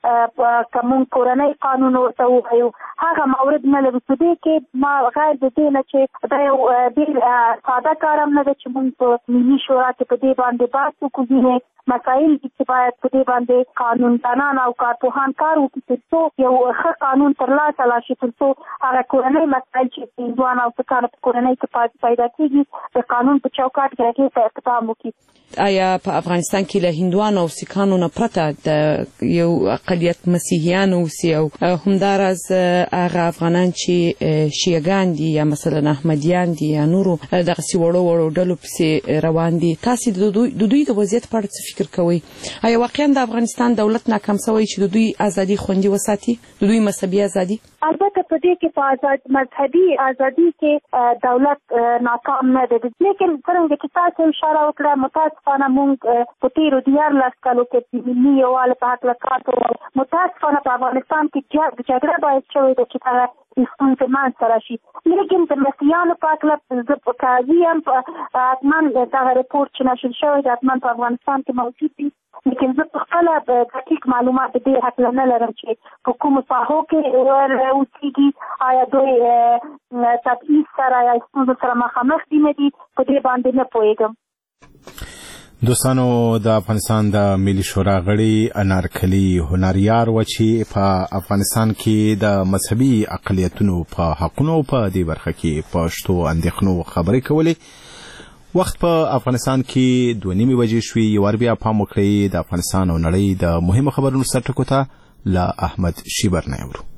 که مونږ کورنی قانون ورته ووایو هغه مورد نه لري. په دې کې ما غیر د دې نه چې دا یو ډېر ساده کار هم نه ده چې مونږ په ملي شورا کې په دې باندې بحث وکړو. ځینې مسایل دي چې باید په دې باندې قانوندانان او کارپوهان کار وکړي تر څو یو ښه قانون ترلاسه لا شي، تر څو هغه کورنۍ مسایل چې هندوان او سکانو په کورنۍ کې پیدا کېږي د قانون په چوکاټ کې هغې ته اقدام وکړي. آیا په افغانستان کې له هندوانو او سکانو نه پرته د یو اقلیت مسیحیان اوسي او همداراز هغه افغانان چې شیعهګان دي یا مثلا احمدیان دي یا نورو دغسې وړو وړو ډلو پسې روان دي، تاسې د دوی د وضعیت په اړه څه فکر کوئ؟ آیا واقعا د افغانستان دولت ناکام شوی چې د دوی ازادي خوندي وساتي، د دوی مذهبي ازادي؟ البته په دې کې په آزاد مذهبي ازادي کې دولت ناکام نه دی، لیکن څرنګه چې تاسو اشاره وکړه متاسفانه موږ په تېرو دیارلس کالو کې د ملي یووالي په هکله کار کوو. متاسفانه په افغانستان کې جګړه باید شوې ده چې هغه ستونزې منځته راشي، لیکن د مسیحیانو په هکله زه قاضي یم حتما دغه رپورټ چې نشر شوی دی حتما په افغانستان کې موجود دی، لیکن زه په خپله دقیق معلومات د دې هکله نه لرم چې په کومو ساحو کې اوسېږي، آیا دوی تبعیض سره یا ستونزو سره مخامخ دي نه دي، په دې باندې نه پوهېږم. دوستانو، د افغانستان د ملي شورا غړي انارکلي هنریار و چې په افغانستان کې د مذهبي اقلیتونو په حقونو په دې برخه کې پښتو اندېښنو خبرې کولې. وخت په افغانستان کې دوه نیمې بجې شوې. یو وار بیا پام وکړئ د افغانستان او نړۍ د مهمو خبرونو سرټکو ته له احمد شیبر نه اورو.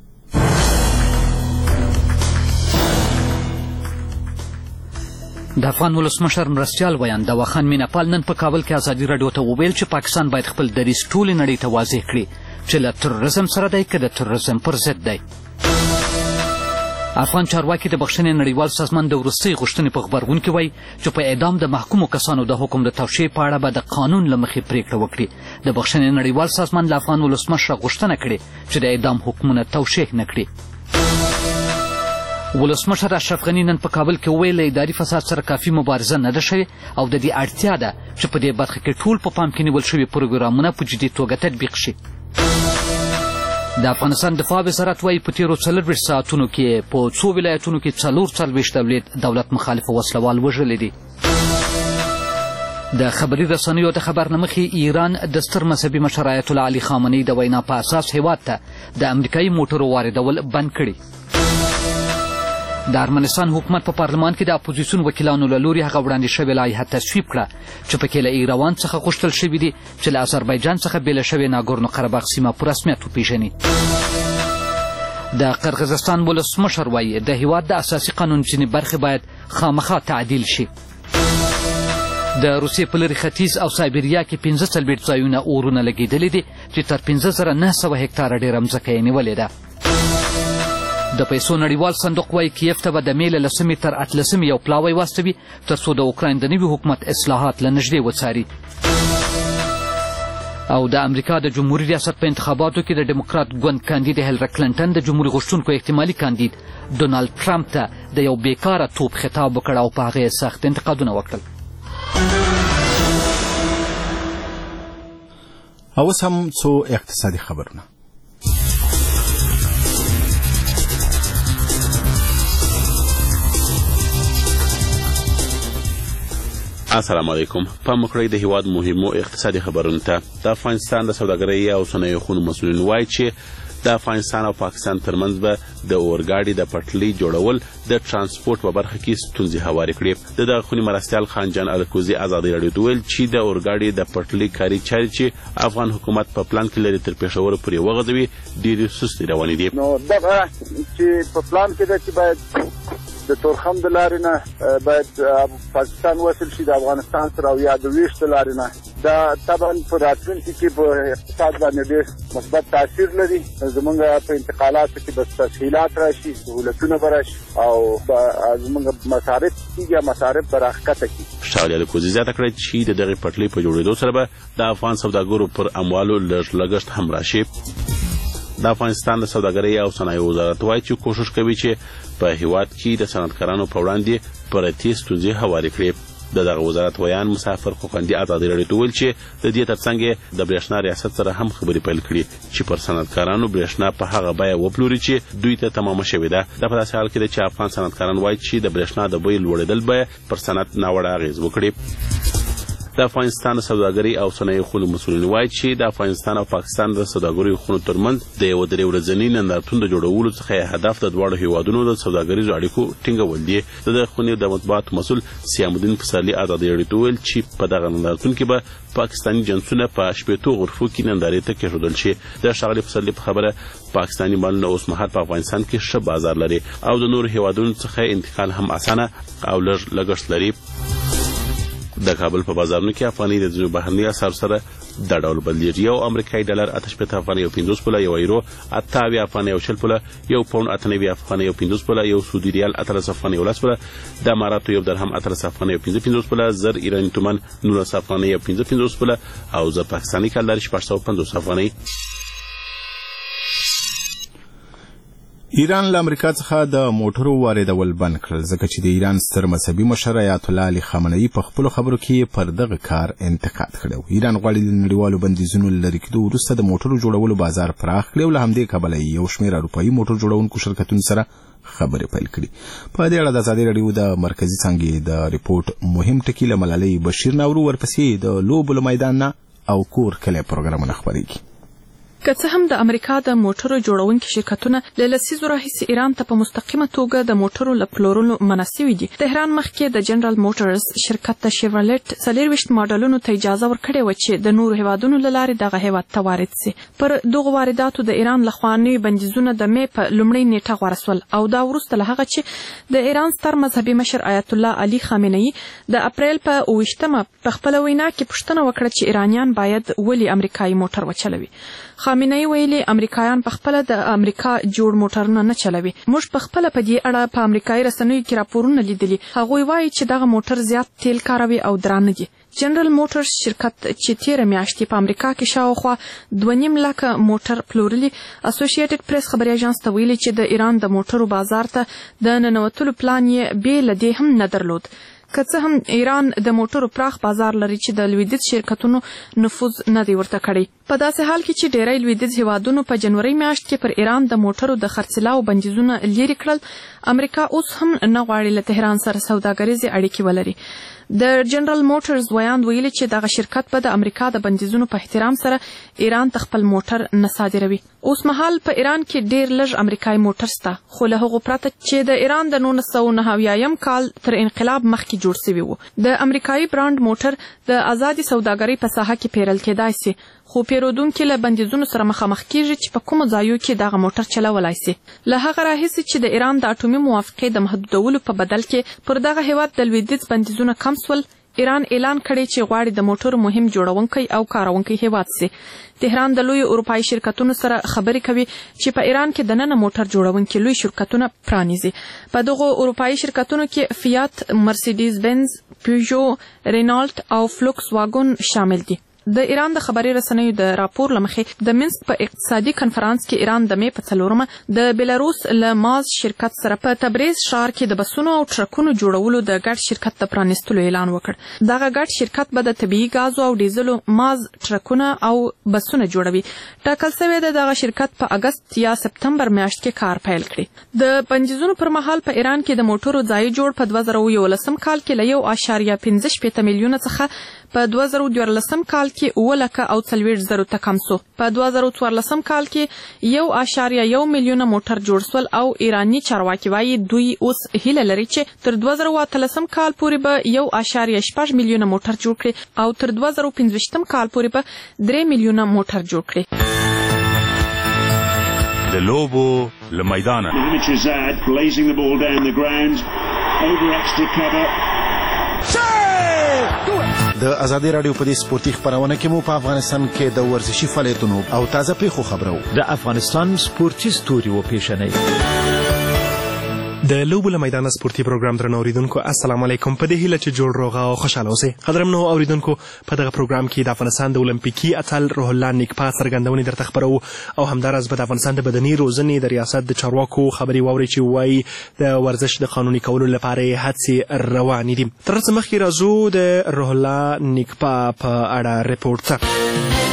د افغان ولسمشر مرستیال ویان دوا خان میناپال نن په کابل کې ازادي راډیو ته وویل چې پاکستان باید خپل دریځ ټولې نړۍ ته واضح کړي چې له تروریزم سره دی که د تروریزم پر ضد دی. افغان چارواکي د بخښنې نړیوال سازمان د وروستۍ غوښتنې په غبرګون کې وایي چې په اعدام د محکومو کسانو د حکم د توشیح په اړه به د قانون له مخې پرېکړه وکړي. د بخښنې نړیوال سازمان له افغان ولسمشره غوښتنه کړې چې د اعدام حکمونه توشیح نه کړي. ولسمشر اشرف غني نن په کابل کې وویل له اداري فساد سره کافي مبارزه نه ده شوې او د دې اړتیا ده چې په دې برخه کې ټول په پام کې نیول شوي پروګرامونه په جدي توګه تطبیق شي. د افغانستان دفاع وزارت وایي په تېرو څلرویشت ساعتونو کې په څو ولایتونو کې څلور څلوېښت دولت مخالفه وسلوال وژلي دي. د خبري رسنیو د خبر نه مخې ایران د ستر مذهبي مشر آیت الله علي خامنه‌ای د وینا په اساس هېواد ته د امریکایي موټرو واردول بند کړي. د ارمنستان حکومت په پارلمان کې د اپوزیسیون وکیلانو له لوري هغه وړاندې شوې لایحه تصویب کړه چې پکې له ایروان څخه غوښتل شوي دي چې له اذربایجان څخه بېله شوې ناګورنو قرهباغ سیمه په رسمیت وپېژني. د قرغیزستان ولسمشر وایي د هېواد د اساسي قانون ځینې برخې باید خامخا تعدیل شي. د روسیې په لرې ختیځ او سایبریا کې پنځه څلوېښت ځایونه اورونه لګېدلي دي چې تر پنځه زره نه سوه هکتاره ډېره مځکه یې نیولې ده. د پیسو نړیوال صندوق وایي کیف ته به د مې له لسمې تر اتلسمې یو پلاوی واستوي تر څو د اوکراین د نوي حکومت اصلاحات له نږدې وڅاري. او د امریکا د جمهوري ریاست په انتخاباتو کې د ډیموکرات ګوند کاندید هیلری کلنټن د جمهوري غوښتونکو احتمالي کاندید ډونالډ ټرمپ ته د یو بیکاره توپ خطاب وکړ او په هغه یې سخت انتقادونه وکړل. او اوس هم څو اقتصادي خبرونه. السلام علیکم. پام وکړئ د هیواد مهمو اقتصادي خبرونو ته. د افغانستان د سوداګرۍ او صنایعو خونو مسؤلین وایي چې د افغانستان او پاکستان ترمنځ به د اورګاډي د پټلۍ جوړول د ترانسپورت په برخه کې ستونزې هوارې کړي. د دغه خونې مرستیال خان جان الکوزي ازادي راډیو ته وویل چې د اورګاډي د پټلۍ کاري چارې چې افغان حکومت په پلان کې لري تر پېښور پورې وغځوي ډېرې سستې روانې دي. نو دغه چې په پلان کې ده چې باید د تورخم د لارې نه باید پاکستان وصل شي د افغانستان سره او یا د ویش د لارې نه. دا طبعا په راتلونکي کې په اقتصاد باندې ډېر مثبت تاثیر لري. زموږ په انتقالاتو کې به تسهیلات راشي، سهولتونه به راشي او زموږ مصارف کېږي مصارف به راښکته کړي. ښاغلي الکوزي زیاته کړه چې د دغې پټلۍ په جوړېدو سره به د افغان سوداګرو پر اموالو لږ لګښت هم راشي. د افغانستان د سوداګرۍ او صنایعو وزارت وایي چې کوشش کوي چې په هیواد کې د صنعتکارانو په وړاندې پرتې ستونزې هوارې کړي. د دغه وزارت ویان مسافر خوندي ازادي راډیو ته ویل چې د دې ترڅنګ د برېښنا ریاست سره هم خبرې پیل کړي چې پر صنعتکارانو برېښنا په هغه بیه وپلوري چې دوی ته تمامه شوې ده. دا په داسې حال کې ده چې افغان صنعتکاران وایي چې د برېښنا د بیې لوړېدل به پر صنعت ناوړه اغېز وکړي. د افغانستان د سوداګرۍ او صنایعو خونو مسؤلین وایي چې د افغانستان او پاکستان د سوداګریو خونو ترمنځ د یو درې ورځني نندارتون د جوړولو څخه هدف د دواړو هیوادونو د سوداګریزو اړیکو ټینګول دي. د دغه خونې د مطبوعاتو مسؤل سیام الدین پسرلي ازادي راډیو ته وویل چې په دغه نندارتون کې به پاکستاني جنسونه په شپېتو غرفو کې نندارې ته کېښودل شي. د ښاغلي پسرلي په خبره پاکستاني مالونه اوس مهال په افغانستان کې ښه بازار لري او د نورو هیوادونو څخه انتقال هم اسانه او لږ لګښت لري. د کابل په بازارونو کې افغاني د ځینو بهرني اسعارو سره دا ډول بدلیږي. یو امریکایي ډالر اته شپېته افغانۍ او پنځوس پوله، یو ایرو اته اویا افغانۍ او شل پوله، یو پاونډ اته نوي افغانۍ او پنځوس پوله، یو سعودي ریال اتلس افغانۍ او لس پوله، د اماراتو یو درهم اتلس افغانۍ او پنځه پنځوس پوله، زر ایراني تومن نولس افغانۍ او پنځه پنځوس پوله او زر پاکستاني کلداري شپږ سوه پنځوس افغانۍ. ایران له امریکا څخه د موټرو واردول بند کړل ځکه چې د ایران ستر مذهبي مشر آیت الله علي خامنه‌ای په خپلو خبرو کې پر دغه کار انتقاد کړی. ایران غواړي د نړیوالو بندیزونو له لرې کېدو وروسته د موټرو جوړولو بازار پراخ کړي او له همدې کبله یو شمېر اروپایي موټر جوړونکو شرکتونو سره خبرې پیل کړي. په دې اړه د ازادي راډیو د مرکزي څانګې د ریپورت مهم ټکي له ملالۍ بشیر ناورو ورپسې د لوبو له میدان نه او کور کلی پروګرامونه خپرېږي. که څه هم د امریکا د موټرو جوړونکي شرکتونه له لسیزو راهیسې ایران ته په مستقیمه توګه د موټرو له پلورلو منع سوي دي. تهران مخکې د جنرال موټرز شرکت ته شیورلیټ څلېرویشت ماډلونو ته اجازه ورکړې وه چې د نورو هیوادونو له لارې دغه هیواد ته وارد سي. پر دغو وارداتو د ایران لخوا نوي بندیزونه د مې په لومړۍ نیټه غوره سول او دا وروسته له هغه چې د ایران ستر مذهبي مشر آیت الله علي خامنه‌ای د اپریل په اوویشتمه په خپله وینا کې پوښتنه وکړه چې ایرانیان باید ولې امریکایي موټر وچلوي. خامنه‌ای ویلي امریکایان په خپله د امریکا جوړ موټرونه نه چلوي. موږ په خپله په دې اړه په امریکایي رسنیو کې راپورونه لیدلي. هغوی وایي چې دغه موټر زیات تیل کاروي او درانه دي. جنرال موټرز شرکت چې تیره میاشتې په امریکا کې شاوخوا دوه نیم لکه موټر پلورلي، اسوسییټډ پریس خبري اژانس ته ویلي چې د ایران د موټرو بازار ته د ننوتلو پلان یې بې له دې هم نه درلود. که څه هم ایران د موټرو پراخ بازار لري چې د لویدیځ شرکتونو نفوذ نه دی ورته کړی. په داسې حال کې چې ډیری لویدیځ هیوادونو په جنوري میاشت کې پر ایران د موټرو د خرڅلاو بندیزونه لرې کړل، امریکا اوس هم نه غواړي له تهران سره سوداګریزې اړیکې ولري. د جنرال موټرز ویاند ویلي چې دغه شرکت به د امریکا د بندیزونو په احترام سره ایران ته خپل موټر نه صادروي. اوس مهال په ایران کې ډیر لږ امریکایي موټر شته، خو له هغو پرته چې د ایران د نولس سوه نهه اویایم کال تر انقلاب مخکې جوړ سوي وو. د امریکایي برانډ موټر د ازادي سوداګرۍ په ساحه کې پیرل کېدای سي، خو پیرودونکي له بندیزونو سره مخامخ کیږي چې په کومو ځایو کې دغه موټر چلولای سي. له هغه راهیسې چې د ایران د اټومي موافقې د محدودولو په بدل کې پر دغه هیواد د لویدیځ بندیزونه کم سول، ایران اعلان کړی چې غواړي د موټرو مهم جوړونکی او کارونکی هیواد سي. تهران د لوی اروپایي شرکتونو سره خبرې کوي چې په ایران کې دننه موټر جوړونکي لوی شرکتونه پرانیزي. په دغو اروپایي شرکتونو کې فیات، مرسیډیز بنز، پیژو، رینالټ او فلوکس واګن شامل دي. د ایران د خبري رسنیو د راپور لمخې د منسک په اقتصادي کنفرانس کې ایران د مې په څلورمه د بیلاروس له ماز شرکت سره په تبریز ښار کې د بسونو او ټرکونو جوړولو د ګډ شرکت د پرانیستلو اعلان وکړ. دغه ګډ شرکت به د طبیعي ګازو او ډیزلو ماز ټرکونه او بسونه جوړوي. ټاکل شوی د دغه شرکت په اگست یا سپتمبر میاشت کې کار پیل کړي. د بندیزونو پر مهال په ایران کې د موټرو ځای جوړ په دوه زره یولسم کال کې له یو اشاریه پنځه شپېته میلیونه څخه په دوه زره دیارلسم کال کې اووه لکه او څلوېښت زرو ته کم سو. په دوه زره څوارلسم کال کې یو اشاریه یو میلیونه موټر جوړ سول او ایراني چارواکي وایي دوی اوس هیله لري چې تر دوه زره اتلسم کال پورې به یو اشاریه شپږ میلیونه موټر جوړ کړي او تر دوه زره پنځویشتم کال پورې به درې میلیونه موټر جوړ کړي. د لوبو له میدانه د ازادي راډیو په دې سپورتي خبرونه کې مو په افغانستان کې د ورزشي فعالیتونو او تازه پیښو خبرو. د افغانستان سپورتي ستوري و پیژنئ. د لوبو له میدان سپورتي پروګرام درنو اوریدونکو السلام علیکم. په دې هیله چې جوړ روغه او خوشاله اوسئ. قدرمنو اوریدونکو په دغه پروګرام کې د افغانستان د اولمپیکي اتل روح الله نیکپا څرګندونې درته خبرو او همداراز به د افغانستان د بدني روزنې د ریاست د چارواکو خبرې واورئ چې وایي د ورزش د قانوني کولو لپاره یې هڅې روانې دي. تر څه مخکې راځو د روح الله نیکپا په اړه ریپورټ ته.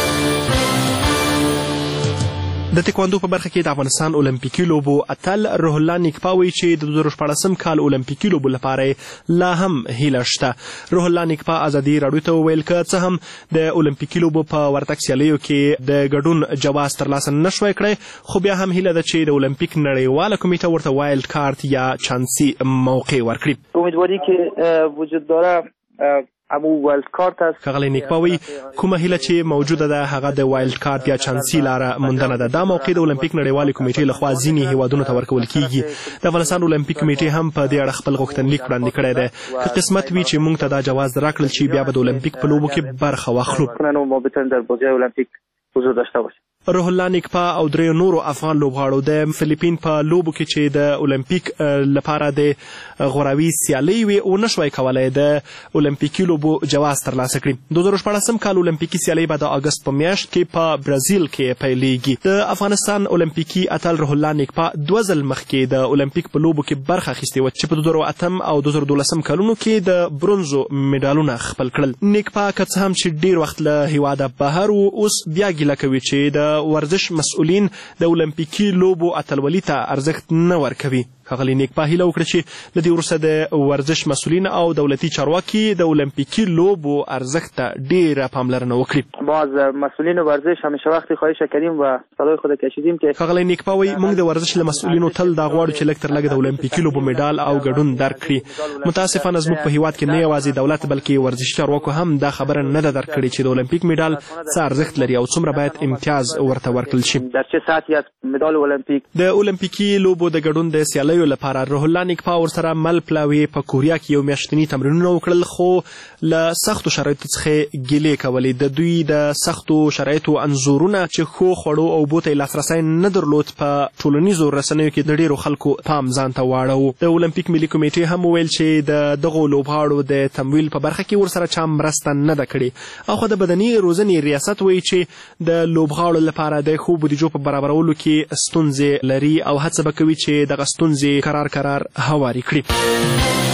د تکواندو په برخه کې د افغانستان اولمپیکي لوبو اتل روح الله نیکپا وایي چې د دوه زره شپاړسم کال اولمپیکي لوبو لپاره لا هم هیله شته. روح الله نیکپا ازادي راډیو ته وویل که څه هم د اولمپیکي لوبو په ورتګ سیالیو کې د ګډون جواز ترلاسه نه شوی کړی، خو بیا هم هیله ده چې د اولمپیک نړیواله کمیټه ورته وایلډ کارت یا چانسي موقع ورکړي. امیدواری که وجود داره ابو وایلډ کارت است. ښاغلی نیکپا وایي کومه هیله چې موجوده ده هغه د وایلډ کارت یا چانسي لاره موندنه ده. دا موقع د اولمپیک نړیوالې کمیټې لخوا ځینې هیوادونو ته ورکول کیږي. د افغانستان اولمپیک کمیټې هم په دې اړه خپل غوښتنلیک وړاندې کړی دی. که قسمت وي چې موږ ته دا جواز راکړل شي بیا به د اولمپیک په لوبو کې برخه واخلو. ما بتونیم در بازی اولمپیک حضور داشته باشیم. روح الله نیکپا او درې نورو افغان لوبغاړو د فلیپین په لوبو کې چې د اولمپیک لپاره د غوراوي سیالۍ وي او نشوی کولی د اولمپیکي لوبو جواز ترلاسه کړي. دوه زره شپاړسم کال اولمپیکي سیالۍ به د اګست په میاشت کې په برازیل کې پیلیږي. د افغانستان اولمپیکي اتل روح الله نیکپا دوه ځل مخکې د اولمپیک په لوبو کې برخه اخیستې وه چې په دوه زره اتم او دوه زره دولسم کلونو کې د برونزو میډالونه خپل کړل. نیکپا که څه هم چې ډیر وخت له هیواده بهر و اوس بیا ګیله کوي چې د ورزش مسؤلین د اولمپیکي لوبو اتلولي ته ارزښت نه ورکوي. ښاغلي نیکپا هیله وکړه چې له دې وروسته د ورزش مسؤلین او دولتي چارواکي د اولمپیکي لوبو ارزښت ته ډیره پاملرنه وکړي. ما از مسئولین ورزش همیشه وقتی خواهش کردیم و صدای خود کشیدیم که ښاغلی نیکپا وایي موږ د ورزش له مسؤلینو تل دا غواړو چې لږ تر لږه د اولمپیکي لوبو میډال او ګډون درکړي. متاسفانه زموږ په هیواد کې نه یوازې دولت بلکې ورزشي چارواکو هم دا خبره نه ده درکړې چې د اولمپیک میډال څه ارزښت لري او څومره باید امتیاز ورته ورکړل شي. در چه سطحی از مدال المپیک د اولمپیکي لوبو د ګډون د سیالیو لپاره روح الله نیکپا ورسره مل پلاوي په کوریا کې یو میاشتني تمرینونه وکړل، خو له سختو شرایطو څخه ګیلې کولې. د دوی د سختو شرایطو انځورونه چې ښو خوړو او اوبو ته یې لاسرسی نه درلود په ټولنیزو رسنیو کې د ډیرو خلکو پام ځان ته واړوه. د اولمپیک ملي کمیټې هم وویل چې د دغو لوبغاړو د تمویل په برخه کې ورسره چا مرسته نه ده کړې. او خو د بدني روزنې ریاست وایي چې د لوبغاړو لپاره د ښو بودیجو په برابرولو کې ستونزې لري او هڅه به کوي چې دغه ستونزې قرار قرار هواري کړي.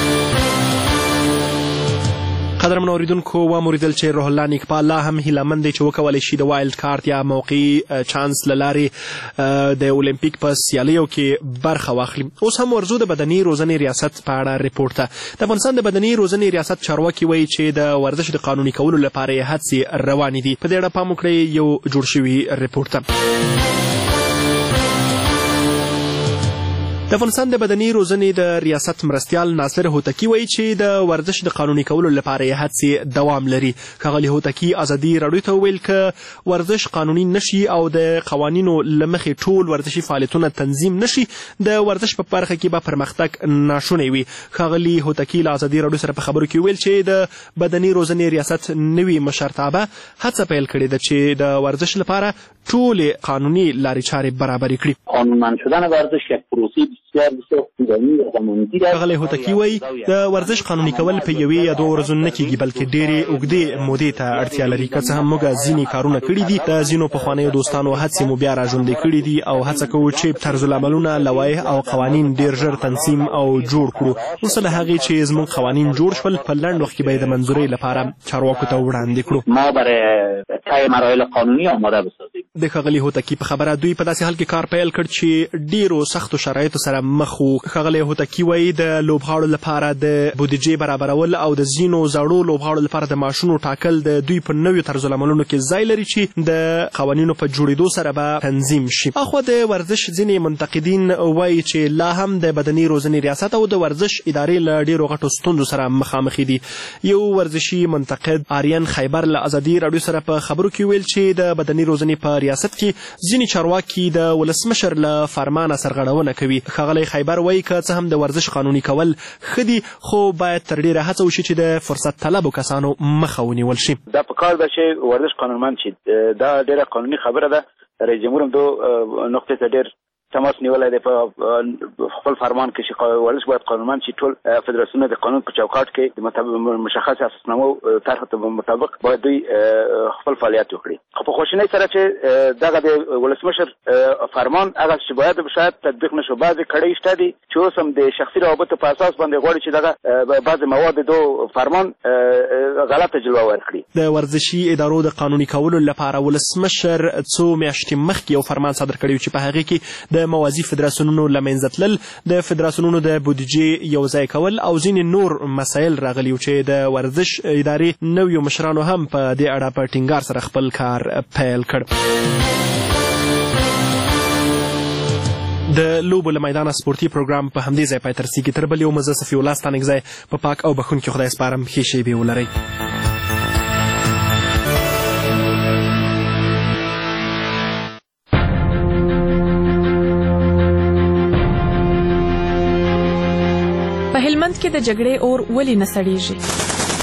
قدرمنو اوریدونکو واوریدل چې روح الله نیکپا لا هم هیلهمند دی چې وکولی شي د وایلډ کارت یا موقعي چانس له لارې د اولمپیک په سیالیو کې برخه واخلي. اوس هم ورځو د بدني روزنې ریاست په اړه ریپورټ ته. د افغانستان د بدني روزنې ریاست چارواکي وایي چې د ورزش د قانوني کولو لپاره یې هڅې روانې دي. په دې اړه پام وکړئ یو جوړ شوي ریپورټ ته. د افغانستان د بدني روزنې د ریاست مرستیال ناصر هوتکی وایي چې د ورزش د قانوني کولو لپاره یې هڅې دوام لري. ښاغلي هوتکی ازادي راډیو ته وویل که ورزش قانوني نشي او د قوانینو له مخې ټول ورزشي فعالیتونه تنظیم نشي د ورزش په برخه کې به پرمختګ ناشونی وي. ښاغلي هوتکی له ازادي راډیو سره په خبرو کې ویل چې د بدني روزنې ریاست نوي مشرتابه هڅه پیل کړې ده چې د ورزش لپاره ټولې قانوني لارې چارې برابرې کړي. قانونمند شدن ورزش یک پروسه بسیار بسیار طولانی و زمانگیر است. ښاغلی هوتکی وایي د ورزش قانوني کول په یوې یا دوه ورځو نه کیږي بلکې ډېرې اوږدې مودې ته اړتیا لري. که څه هم موږ ځینې کارونه کړي دي، د ځینو پخوانیو دوستانو هڅې مو بیا راژوندۍ کړي دي او هڅه کوو چې طرزالعملونه، لوایح او قوانین ډېر ژر تنظیم او جوړ کړو. وروسته له هغې چې زموږ قوانین جوړ شول په لنډ وخت کې به یې د منظورۍ لپاره چارواکو ته وړاندې کړو. ما برای طی مراحل قانونی آماده بسازیم. د ښاغلي هوتکی په خبره دوی په داسې حال کې کار پیل کړ چې ډیرو سختو شرایطو سره مخ وو. ښاغلی هوتکی وایي د لوبغاړو لپاره د بودیجې برابرول او د ځینو زړو لوبغاړو لپاره د معاشونو ټاکل د دوی په نویو طرزالعملونو کې ځای لري چې د قوانینو په جوړېدو سره به تنظیم شي. اخوا د ورزش ځینې منتقدین وایي چې لا هم د بدني روزنې ریاست او د ورزش ادارې له ډیرو غټو ستونزو سره مخامخ دي. یو ورزشي منتقد آریان خیبر له ازادي راډیو سره په خبرو کې ویل چې د بدني روزنې په ریاست کې ځینې چارواکي د ولسمشر له فرمانه سرغړونه کوي. ښاغلی خیبر وایي که څه هم د ورزش قانوني کول ښه دي خو باید تر ډیره هڅه وشي چې د فرصت طلبو کسانو مخه ونیول شي. دا په کار ده چې ورزش قانونمند شي. دا ډیره قانوني خبره ده. رئیس جمهور هم دو نقطې ته ډېر تماس نیولای دی په خپل فرمان کې چې ولس باید قانونمند شي. ټول فدراسیونونه د قانون په چوکاټ کې د مطابق مشخص اساسنامه طرح ته مطابق باید دوی خپل فعالیت وکړي. خو په خوشنۍ سره چې دغه د ولسمشر فرمان هغه چې باید شاید تطبیق نشو. بعضې کړۍ شته دي چې اوس هم د شخصي روابطو په اساس باندې غواړي چې دغه بعضې مواد دو فرمان غلطه جلوه ورکړي. د ورزشي ادارو د قانوني کولو لپاره ولسمشر څو میاشتې مخکې یو فرمان صادر کړی و چې په هغې کې د موازي فدراسیونونو له منځه تلل، د فدراسیونونو د بودیجې یو ځای کول او ځینې نور مسایل راغلي و چې د ورزش ادارې نویو مشرانو هم په دې اړه په ټینګار سره خپل کار پیل کړ. د لوبو له میدانه سپورتي پروګرام په همدې ځای پای ته رسیږي. تر بل یو مزه صفي الله ستانکزی په پاک او بخښونکي خدای سپارم. ښې شېبې ولرئ. په هلمند کې د جګړې اور ولې نه سړیږي؟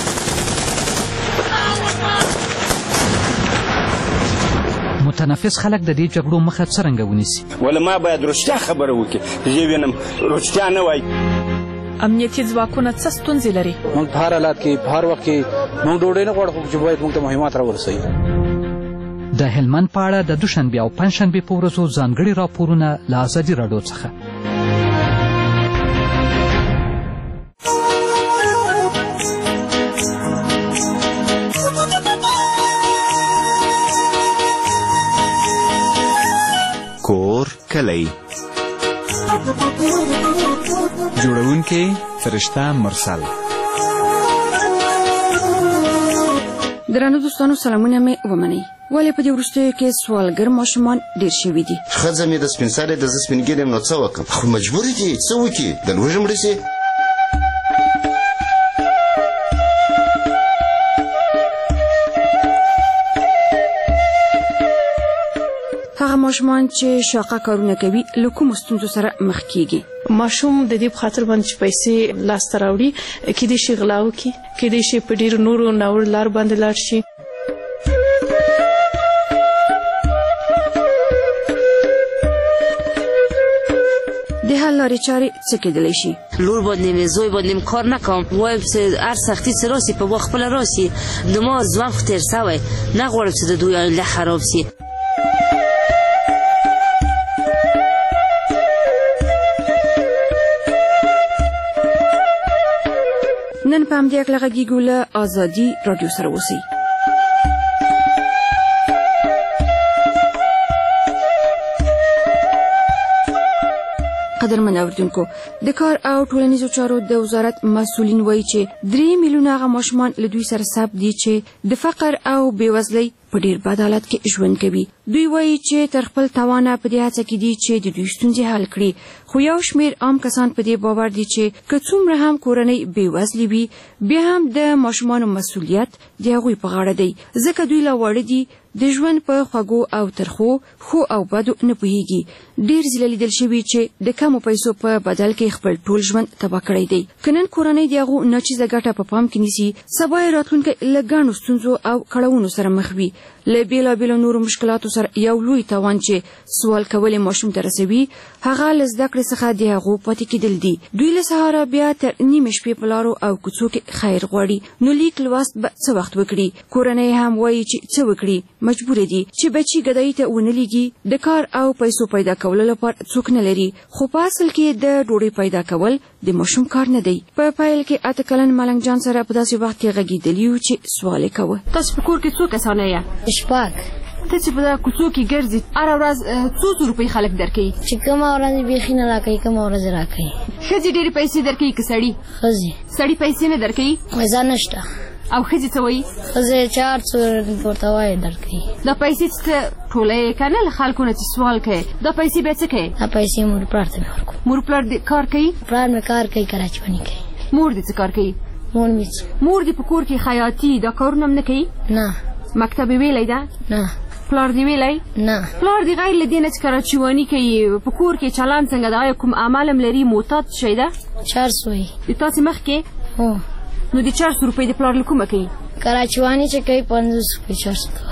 متنفس خلک د دې جګړو مخه څرنګه ونیسي؟ ولې ما باید رښتیا خبره وکړي، زه وینم رښتیا نه وایي. امنیتي ځواکونه څه ستونزې لري؟ موږ په هر حالات کې په هر وخت کې موږ ډوډۍ نه غواړو، خو چې باید موږ ته مهمات راورسوي. د هلمند په اړه د دوشنبې او پنجشنبې په ورځو ځانګړي راپورونه له ازادي راډیو څخه. کور کلی جوړونکی فرشته مرسل. درنو دوستانو سلامونه مې ومنئ. ولې په دې وروستیو کې سوالګر ماشومان ډېر شوي دي؟ ښځه مې د سپین سرې د زه سپینګیر یم، نو څه وکړم؟ خو مجبورې دي څه وکړي، د لوږې مړه سي. هغه ماشومان چې شاقه کارونه کوي له کومو ستونزو سره مخ کیږي؟ ماشوم د دې په خاطر باندې چې پیسې لاسته راوړي کیدای شي غلا وکړي، کیدای شي په ډېرو نورو ناوړه لار باندې لاړ شي. د حل لارې چارې څه کیدلی شي؟ لور باندې مې زوی باندې کار نکوم، وایم چې هر سختي چې راسي په وخت خپله راسي. د ما ځوان خو تېر سوی، نه غواړم چې د دوی آینده خراب سي. نن په همدې هکله غږیږو له ازادي راډیو سره اوسئ. قدرمن اوریدونکو، د کار او ټولنیزو چارو د وزارت مسؤلین وایي چې درې میلیونه هغه ماشومان له دوی سره ثبت دي چې د فقر او بېوزلۍ په ډېر بد حالت کې ژوند کوي. دوی وایي چې تر خپل توانه په دې هڅه کې دي چې د دوی ستونزې حل کړي، خو یو شمېر عام کسان په دې باور دي چې که څومره هم کورنۍ بېوزلې وي، بیا هم د ماشومانو مسؤلیت د هغوی په غاړه دی، ځکه دوی لا واړه دي، د ژوند په خوږو او ترخو ښو او بدو نه پوهیږي. ډېر ځله لیدل شوي چې د کمو پیسو په بدل کې خپل ټول ژوند تباه کړی دی. که نن کورنۍ د هغو ناچیزه ګټه په پام کې نیسي، سبا یې راتلونکی له ګڼو ستونزو او کړاوونو سره مخ وي. له بېلابېلو نورو مشکلاتو سره یو لوی تاوان چې سوال کول یې ماشوم ته رسوي، هغه له زده کړې څخه د هغو پاتې کېدل دي. دوی له سهاره بیا تر نیمې شپې په لارو او کوڅو کې خیر غواړي، نو لیک لوست به څه وخت وکړي؟ کورنۍ هم وایي چې څه وکړي، مجبوره دي چې بچي ګدایي ته ونه لیږي. د کار او پیسو پیدا کولو لپاره څوک نه لري، خو په اصل کې د ډوډۍ پیدا کول د ماشوم کار نه دی. په پیل کې اته کلن ملنګ جان سره په داسې وخت کې غږېدلي وو چې سوال یې کوه. تاسو په کور کې څو کسانه یې؟ شپږ. ته چې په دغه کوڅو کې ګرځې، هره ورځ څو څو روپۍ خلک درکوي؟ چې کومه ورځ بیخي نه راکوي، کومه ورځ راکوي. ښځې ډېرې پیسې درکوي که سړي؟ ښځې. سړي پیسې نه درکوي؟ پیسه نشته. او ښځې څه وایي؟ ښځې چار څو ورته وایي درکوي. دا پیسې چې ته ټولوې که نه له خلکو نه چې سوال کوې، دا پیسې بیا څه کوې؟ دا پیسې مور پلار ته مې ورکوم. مور پلار دې کار کوي؟ پلار مې کار کوي، کراچواني کوي. مور دې څه کار کوي؟ مور مې مور دې په کور کې خیاطي دا کارونه هم نه کوي؟ نه. مکتب یې ویلی ده؟ نه. پلار دې ویلی؟ نه. پلار دې غیر له دې نه چې کراچواني کوي، په کور کې چلند څنګه ده؟ آیا کوم عمل هم لري؟ معتاد شی ده؟ چارس وایي. د تاسې مخکې؟ هو. نو د چارسو روپۍ د پلار له کومه کوي؟ کراچواني چې کوي پنځوس روپۍ چارس کار کوي.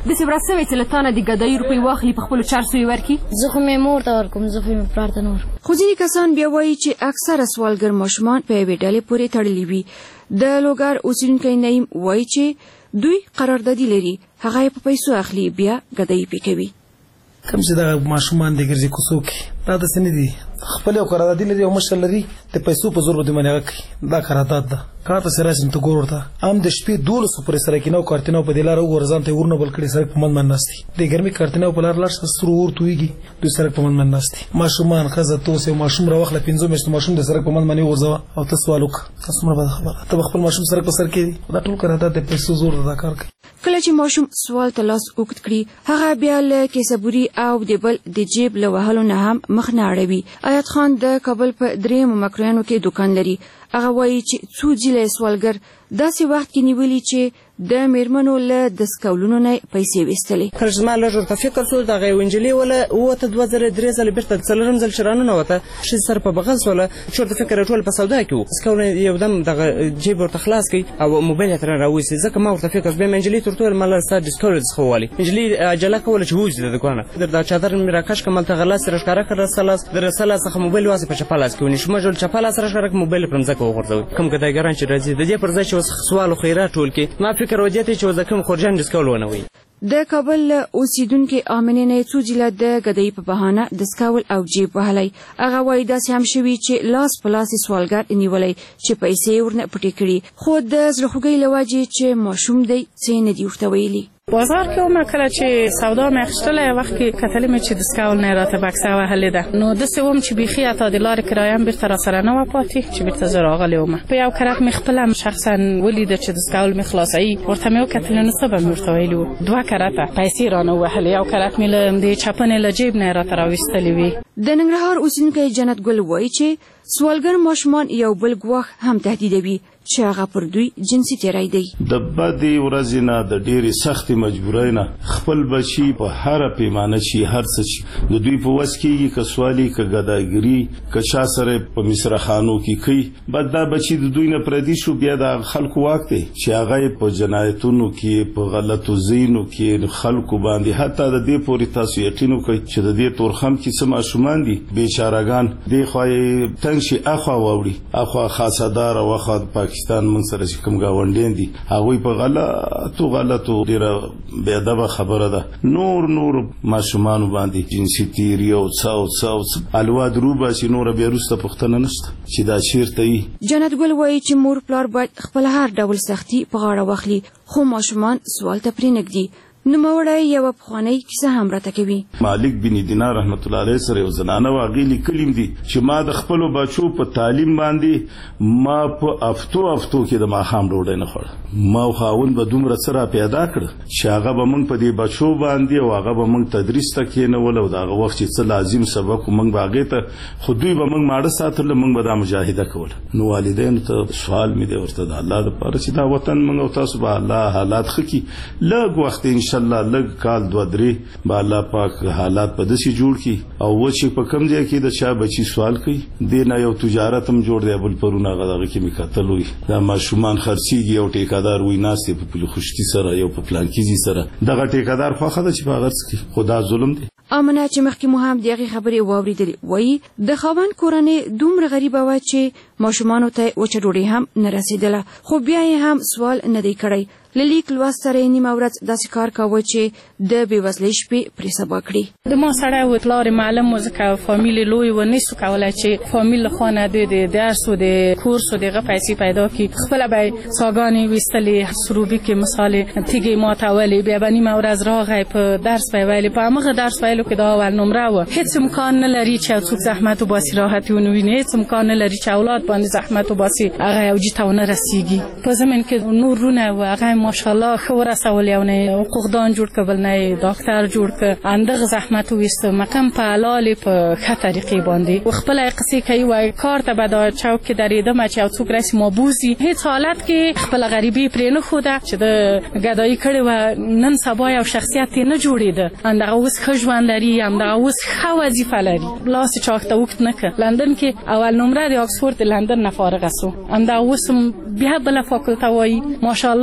داسې ورځ سوې چې له تا نه د ګدایي روپۍ واخلي په خپلو چارسو یې ورکړي؟ زه خو مې مور ته ورکوم، زه خو مې پلار ته نه ورکوم. خو ځینې کسان بیا وایي چې اکثره سوالګر ماشومان په یوې ډلې پورې تړلي وي. د لوګر اوسېدونکی نعیم وایي چې دوی قراردادي لري، هغه یې په پیسو اخلي، بیا ګدایي پې کوي. کوم چې دغه ماشومان دي ګرځي کوڅو کې دا داسې نه دي، خپل یو قراردادي لري او مشر لري، د پیسو په زور باندې هغه کوي. دا قرارداد ده، کار ته سره راشي ته ګور ورته هم د شپې دولسو پورې سره کینو کارتینو په دې لاره وګوره ځان ته ورنه بل کړي سړک په منځ باندې ناستي، د ګرمي کارتینو په لار لاړ شه سرو ور تویږي، دوی سړک په منځ باندې ناستي. ماشومان ښځه توس یو ماشوم راوخله پنځو میاشتو ماشوم د سړک په منځ باندې ورځوه او ته سوال وکړه، تاسو مړه بده خبره ته خپل ماشوم سړک په سر کې دا ټول قرارداد د پیسو زور دا کار کوي. کله چې ماشوم سوال ته لاس اوږد کړي، هغه بیا له کیسبوري او د بل د جیب له وهلو نه هم مخ نه اړوي. ایت خان د کابل په درېیمو مکرویانو کې دوکان لري. هغه وایي چې څو ځله سوالګر داسې وخت کې نیولي چې د میرمنو له دسکولونو نه پیسې ویستلې. کله چې زما لږ ورته فکر شو دغه یوه نجلۍ وله ووته دوه زره درې ځله بېرته څلورم ځل چې راننوته ښځې سره په بغل شوله چې ورته فکر یې ټول په سودا کې وو. دسکولونه یو دم دغه جیب ورته خلاص کړي او موبایل یې ترې راویستې. ځکه ما ورته فکر بیا مې نجلۍ ته ورته وویل ما له ستا ډسکول څخه ووالي. نجلۍ عجله کوله چې ووځي د دکانه. دا چادر مې راکش کړ مالته غلاس یې راښکاره کړ رسته لاس د رسته لاس څخه موبایل واسې په چپه لاس کې ونیو. شما ډول چپه لاس راښکاره کړ موبایل یې پر مځکه وغورځوئ. کوم ګدایګران چې راځي د دې پر ځای چې اوس سوال و خیرات ټول کړي ما فکر وجه ته چې اوس د کوم خورجان ډسکول ونه وي. د کابل اوسیدونکو امنې نه څو ځله د ګدایي په بهانه دسکول او جیب وهلی. هغه وایي داسې هم شوي چې لاس په لاس سوالګر نیولی چې پیسې ورنه پټې کړي، خو د زړهخوږۍ له وجې چې ماشوم دی څه نه دي ورته ویلي. بازار کې ومه کله چې سودا مې اخیستله یو وخت کې کتلې مې چې دسکول نه راته بکسه وهلې ده، نو داسې وم چې بیخي حتی د لارې کرایه هم بېرته راسره نه وه پاتې چې بېرته زه راغلې ومه. په یو کرک مې خپله شخصا ولیده چې دسکول مې خلاصوي، ورته مې وکتلې نو څه به مې ورته ویلي وو. دوه کرته پیسې رانه ووهلې، یو کرک مې له د چپنې له جیب نه یې راته راویستلې وي. د ننګرهار اوسېدونکی جنت ګل وایي چې سوالګر ماشومان یو بل ګواښ هم تهدیدوي چې هغه پر دوی جنسي تیری دی. د بدې ورځې نه د ډېرې سختې مجبورۍ نه خپل بچي په هره پیمانه چې هر څه چې د دوی په وس کېږي که سوالي که ګداګري که چا سره په مصرخانو کې کوي بد دا بچي د دوی نه پردي شو بیا د خلکو واک دی چې هغه یې په جنایتونو کې په غلطو ځایونو کې خلکو باندې حتی د دې پورې تاسو یقین وکړئ چې د دې تورخم کې څه ماشومان دي بېچارهګان دې خوا یې تنګ شي اخوا واوړي اخوا خاصدار او اخوا پاکستان موږ سره چې کوم ګاونډیان دي هغوی په غلطو غلطو ډېره بېادبه خبره ده نور نور ماشومانو باندې جنسي تیري او څه او څه او څه الوا درو باسي نوره بیا وروسته پوښتنه نشته چې دا چېرته وي. جنت ګل وایي چې مور پلار باید خپل هر ډول سختي په غاړه واخلي خو ماشومان سوال ته پرېنږدي. نوموړی یوه پخوانۍ کیسه هم راته کوي. مالک بن دینار رحمت الله علیه سره یو زنانه وه هغې لیکلي دي چې ما د خپلو بچو په تعلیم باندې ما په افتو افتو کې د ماښام ډوډۍ نه خوړه ما او خاوند به دومره څه را پیدا کړه چې هغه به موږ په دې بچو باندې او هغه به موږ تدریس ته کښېنول او د هغه وخت چې څه لازم سبق و موږ به هغې ته خو دوی به موږ ماړه ساتله موږ به دا مجاهده کوله. نو والدینو ته سوال مې دی ورته د الله دپاره چې دا وطن موږ او تاسو به الله حالات ښه کړي لږ وخت انشاءالله لږ کال دوه درې به الله پاک حالات په داسې جوړ کړي او و چې په کوم ځای کې د چا بچي سوال کوي دې نه یو تجارت هم جوړ دی بل پرونه هغه دغه کې مې کتل وي دا ماشومان خرڅېږي یو ټیکادار وي ناست دی په پلي خوشتي سره یو په پلانکیزي سره دغه ټیکادار خوښه ده چې په هغه څه کوي خو دا ظلم دی. امنه چې مخکې مو هم د هغې خبرې واورېدلې وایي د خاوند کورنۍ دومره غریبه وه چې ماشومانو ته وچه ډوډۍ هم نه رسېدله خو بیا یې هم سوال نه دی کړی. له لیک لوست سره یې نیمه ورځ داسې کار کاوه چې د بېوزلۍ شپې پرې سبا کړي. د ما سړی و پلار یې معلم و ځکه فامیل یې لوی و نشو کولی چې فامیل له خوا نه دوی د درس و د کورس و د هغه پیسې پیدا کړي خپله به یې څاګانې ویستلې سروبي کې مثال تیږې ماتولې بیا به نیمه ورځ راغی په درس به یې ویلې په همغه درس ویلو کې دا اول نمره وه هېڅ امکان نه لري چې څوک زحمت وباسي راحت یې ونه ویني هېڅ امکان نه لري چې اولاد باندې زحمت وباسي هغه یوجي ته ونه رسېږي. په زمین کې نور رونه و هغه ماشاءالله ښه ورسول یو نه حقوقدان جوړ کړ بل نه ډاکټر جوړ کړ اندغه زحمت وویسته مقام په حلالې په ښه طریقې باندې و خپله یې قصې کوي وایي کار ته به دا چوک کې درېدمه چې یو څوک راسي ما بوځي هېڅ حالت کې خپله غریبي پرې نه ښوده چې د ګدایي کړې وه نن سبا یو شخصیت یې نه جوړېده همدغه اوس ښه ژوند لري همدغه اوس ښه وظیفه لري لاس یې چاک ته اوږد نه کړ لندن کې اول نمره د آکسفورد د لندن نه فارغه سو همدغه اوس هم بیا بله فاکلته وایي ماشاءالله یو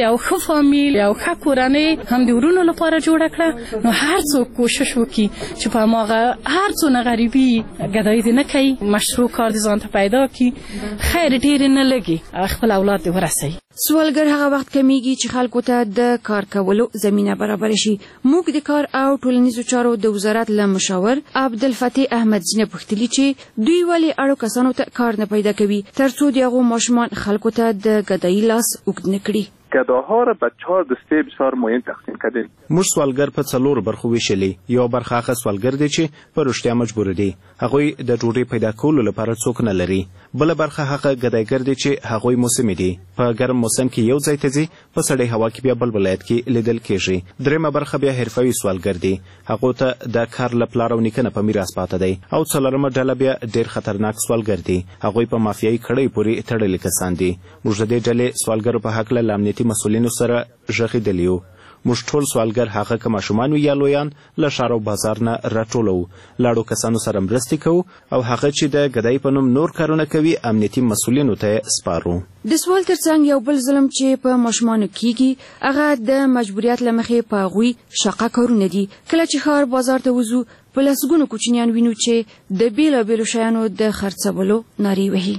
یو ښه فامیل یو ښه کورنۍ هم د ورونو لپاره جوړه کړه نو هر څوک کوشش وکړي چې په هماغه هر څونه غریبي ګدایي دې نه کوي مشروع کار دې ځان ته پیدا کړي خیر ډېرې نه لګي خپل اولاد دې ورسوي. سوالګر هغه وخت کمیږي چې خلکو ته د کار کولو زمینه برابر شي. موږ د کار او ټولنیزو چارو د وزارت له مشاور عبدالفتاح احمدزي نه پوښتلي چې دوی ولې اړو کسانو ته کار نه پیدا کوي ترڅو د هغو ماشومان خلکو ته د ګدایي لاس اوږد نه کړي. گداها را به چهار دسته بسیار مهم تقسیم کردیم. موږ سوالګر په څلور برخو ویشلې. یو برخه هغه سوالګر دي چې په رښتیا مجبور دي هغوی د ډوډۍ پیدا کولو لپاره څوک نه لري. بله برخه هغه ګدایګر دي چې هغوی موسمي دي په ګرم موسم کې یو ځای ته ځي په سړې هوا کې بیا بل ولایت کې لیدل کیږي. درېیمه برخه بیا حرفوي سوالګر دي هغو ته د کار له پلار او نیکه نه په میراث پاته دی. او څلورمه ډله بیا ډېر خطرناک سوالګر دي هغوی په مافیایي کړۍ پورې تړلي کسان دي. موږ د دې ډلې سوالګرو په هکله له امنیتي مسؤلینو سره غږېدلي یو. موږ ټول سوالګر هغه که ماشومان وي یا لویان له ښار او بازار نه راټولو لاړو کسانو سره مرستې کوو او هغه چې د ګدایي په نوم نور کارونه کوي امنیتي مسؤلینو ته یې سپارو. د سوال ترڅنګ یو بل ظلم چې په ماشومانو کیږي هغه د مجبوریت له مخې په هغوی شاقه کارونه دي. کله چې ښار بازار ته وځو په لسګونو کوچنیان وینو چې د بېلابېلو شیانو د خرڅولو نارې وهي.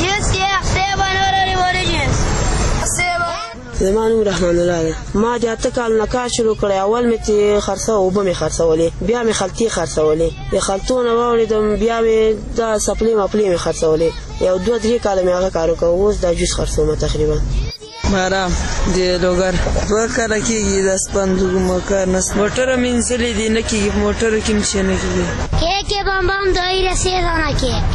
زما نوم رحمان الله دی. ما د اته کالو نه کار شروع کړی. اول مې چې خرڅه اوبه مې خرڅولې بیا مې خلطې خرڅولې د خلطو نه واوړېدم بیا مې دا سپلې مپلې مې خرڅولې یو دوه درې کاله مې هغه کار وکړ. اوس دا جوس خرڅوم تقریبا. مارام د لوګر دوه کاله کېږي د سپندو کار نه موټر مې انسلې دي نه کېږي موټر کې مې چې نه کېږي. کې کې بم بم دایره سه دانه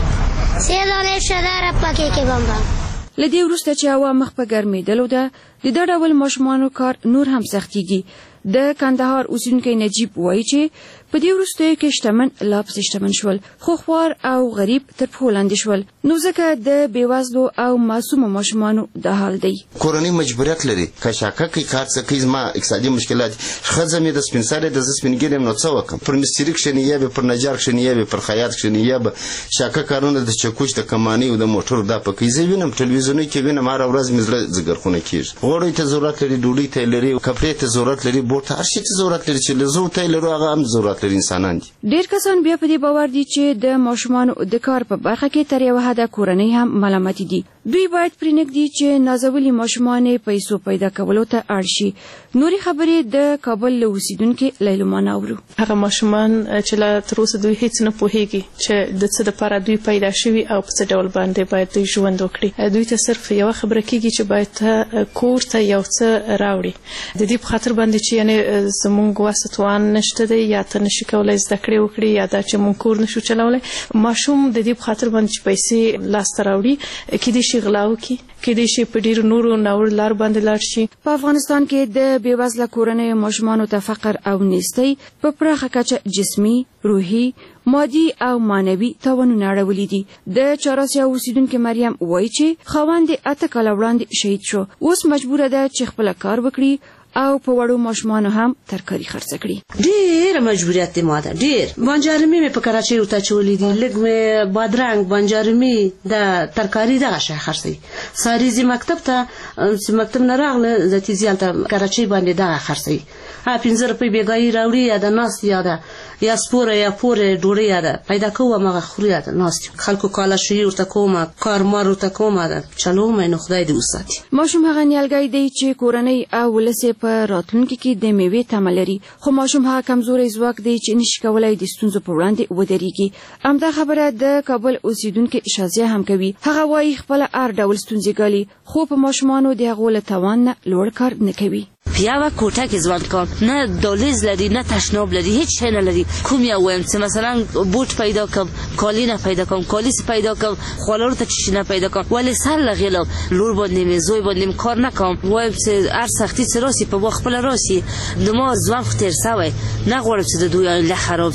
کې سه دانه شداره پکې کې بم بم. له دې وروسته چې هوا مخ په ګرمېدلو ده د دا ډول ماشومانو کار نور هم سختېږي. د کندهار اوسیدونکی نجیب وایي چې په دې وروستیو کې شتمن لا پسې شتمن شول خو خوار او غریب تر پښو لاندې شول نو ځکه د بېوزلو او معصومو ماشومانو دا حال دی. کورنۍ مجبوریت لري که شاکه کوي کار څه کوي زما اقتصادي مشکلات ښځه مې د سپین سرې د زه سپین ږیری یم نو څه وکړم پر مستري کښېني یا به پر نجار کښېني یا به پر خیاط کښېني یا به شاکه کارونه د چکوش د کمانۍ او د موټرو دا په کوي. زه وینم ټلویزیونونو کې وینم هره ورځ مې زړه ځګرخونه کېږي. غوړیو ته ضرورت لري ډوډۍ ته یې لري کپړې ته ضرورت لري بوټ ته هر شي ته ضرورت لري چې له زه ته یې لرو هغه هم ضرورت لري انسانان دي. ډېر کسان بیا په دې باور دي چې د ماشومانو د کار په برخه کې تر یوه حده کورنۍ هم ملامتې دي. دوی باید پرېنږدي چې نازولي ماشومان پیسو پیدا کولو ته اړ شي. نورې خبرې د کابل له اوسیدونکې لیلما نه اورو. هغه ماشومان چې لا تر اوسه دوی هیڅ نه پوهېږي چې د څه دپاره دوی پیدا شوي او په څه ډول باندې باید دوی ژوند وکړي. دوی ته صرف یوه خبره کېږي چې باید ته کور ته یو څه راوړي د دې په خاطر باندې چې یعنې زموږ وس توان نشته دی یا ته نشي کولی زده کړې وکړي یا دا چې موږ کور نشو چلولی. ماشوم د دې په خاطر باندې چې پیسې لاسته راوړي کیدای شي غلا وکړي کیدای شي په ډېرو نورو ناوړو لارو باندې لاړ شي. په افغانستان کې د بېوزله کورنیو ماشومانو ته فقر او نیستۍ په پراخه کچه جسمي روحي مادي او معنوي تاوانونه اړولي دي. د چهاراسیا اوسیدونکې مریم وایي چې خاوند یې اته کاله وړاندې شهید شو اوس مجبوره ده چې خپله کار وکړي او په وړو ماشومانو هم ترکاري خرڅه کړي. ډېره مجبوریت دی ما ته ډېر. بانجارمي مې په کراچۍ ورته اچولي دي لږ مې بادرنګ بانجارمي د ترکاري دغه شی خرڅوي. ساري ځي مکتب ته چې مکتب نه راغله زه تیزي هلته کراچۍ باندې دغه خرڅوي. ها پنځه روپۍ بېګایي راوړي یا د ناست یا ده یا سپوره یا پورې ډوډۍ یا ده پیدا کوو هماغه خوري یا ده ناست خلکو کالاشویي ورته کومه کارمار ورته کومه ده چلوم نو خدای دې وساتي. ماشوم هغه نیالګی دی چې کورنۍ او ولس یې په راتلونکي کې د میوې تمه لري خو ماشوم هغه کمزوری ځواک دی چې نشي کولی د ستونزو په وړاندې ودرېږي. همدا خبره د کابل اوسیدونکې شازیه هم کوي. هغه وایي خپله هر ډول ستونزې ګالي خو په ماشومانو د هغو له توان نه لوړ کار نه کوي. په یوه کوټه کې ژوند کوم نه دهلیز لري نه تشناب لري هیڅ شی نه لري. کوم یو وایم چې مثلا بوټ پیدا کړم کالي نه پیدا کړم کالي پیدا کړم خوړلو ته چی نه پیدا کړم ولې سر لغیلم لور باندې مې زوی باندې کار نه کوم وایم چې هر سختي چې راسي په وخت خپل راسي د ما ځوان خو تېر سوی نه غواړم چې د دوی له خراب شي.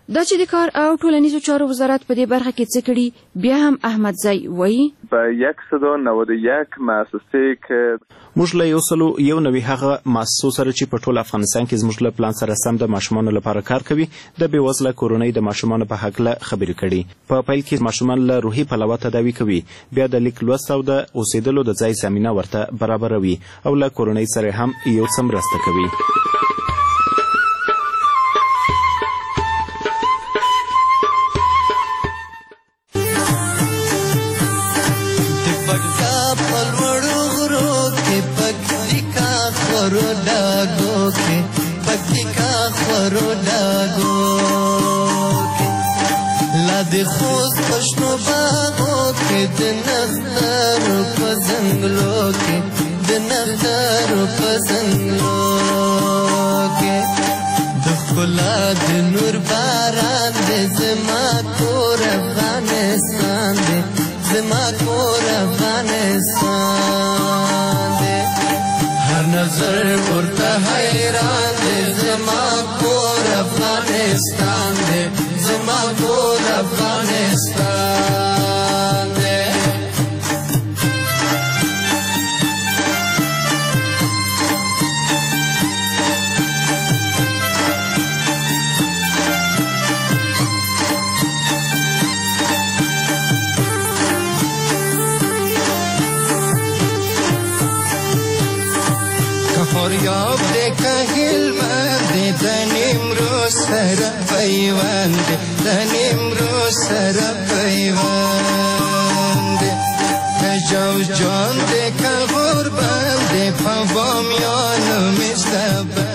دا چې د کار او ټولنیزو چارو وزارت په دې برخه کې څه کړي بیا هم احمدزی وایي به صد و نود و یک مؤسسه که موږ له یو سلو یو نوي هغه مؤسسو سره چې په ټول افغانستان کې زموږ له پلان سره سم د ماشومانو لپاره کار کوي د بېوزله کورنۍ د ماشومانو په هکله خبرې کړي. په پیل کې ماشومان له روحي پلوه تداوي کوي، بیا د لیک لوست او د اوسېدلو د ځای زمینه ورته برابروي او له کورنۍ سره هم یو څه مرسته کوي. د خوست پښنو باغو کې د نخترو په ځنګلو کې د نخترو په ځنګلو کې د ښکلا د نور باران دی زما کور افغانستان دی زما کور افغانستان دی هر نظر ورته حیران دی زما کور افغانستان دی زما کور افغانستان دی. که فریاب دی که هلمند دی د نیمروز سره پیوند دی د نیمروز سره پیوند دی که جوزجان دی که غربند دی په بامیانو مې زده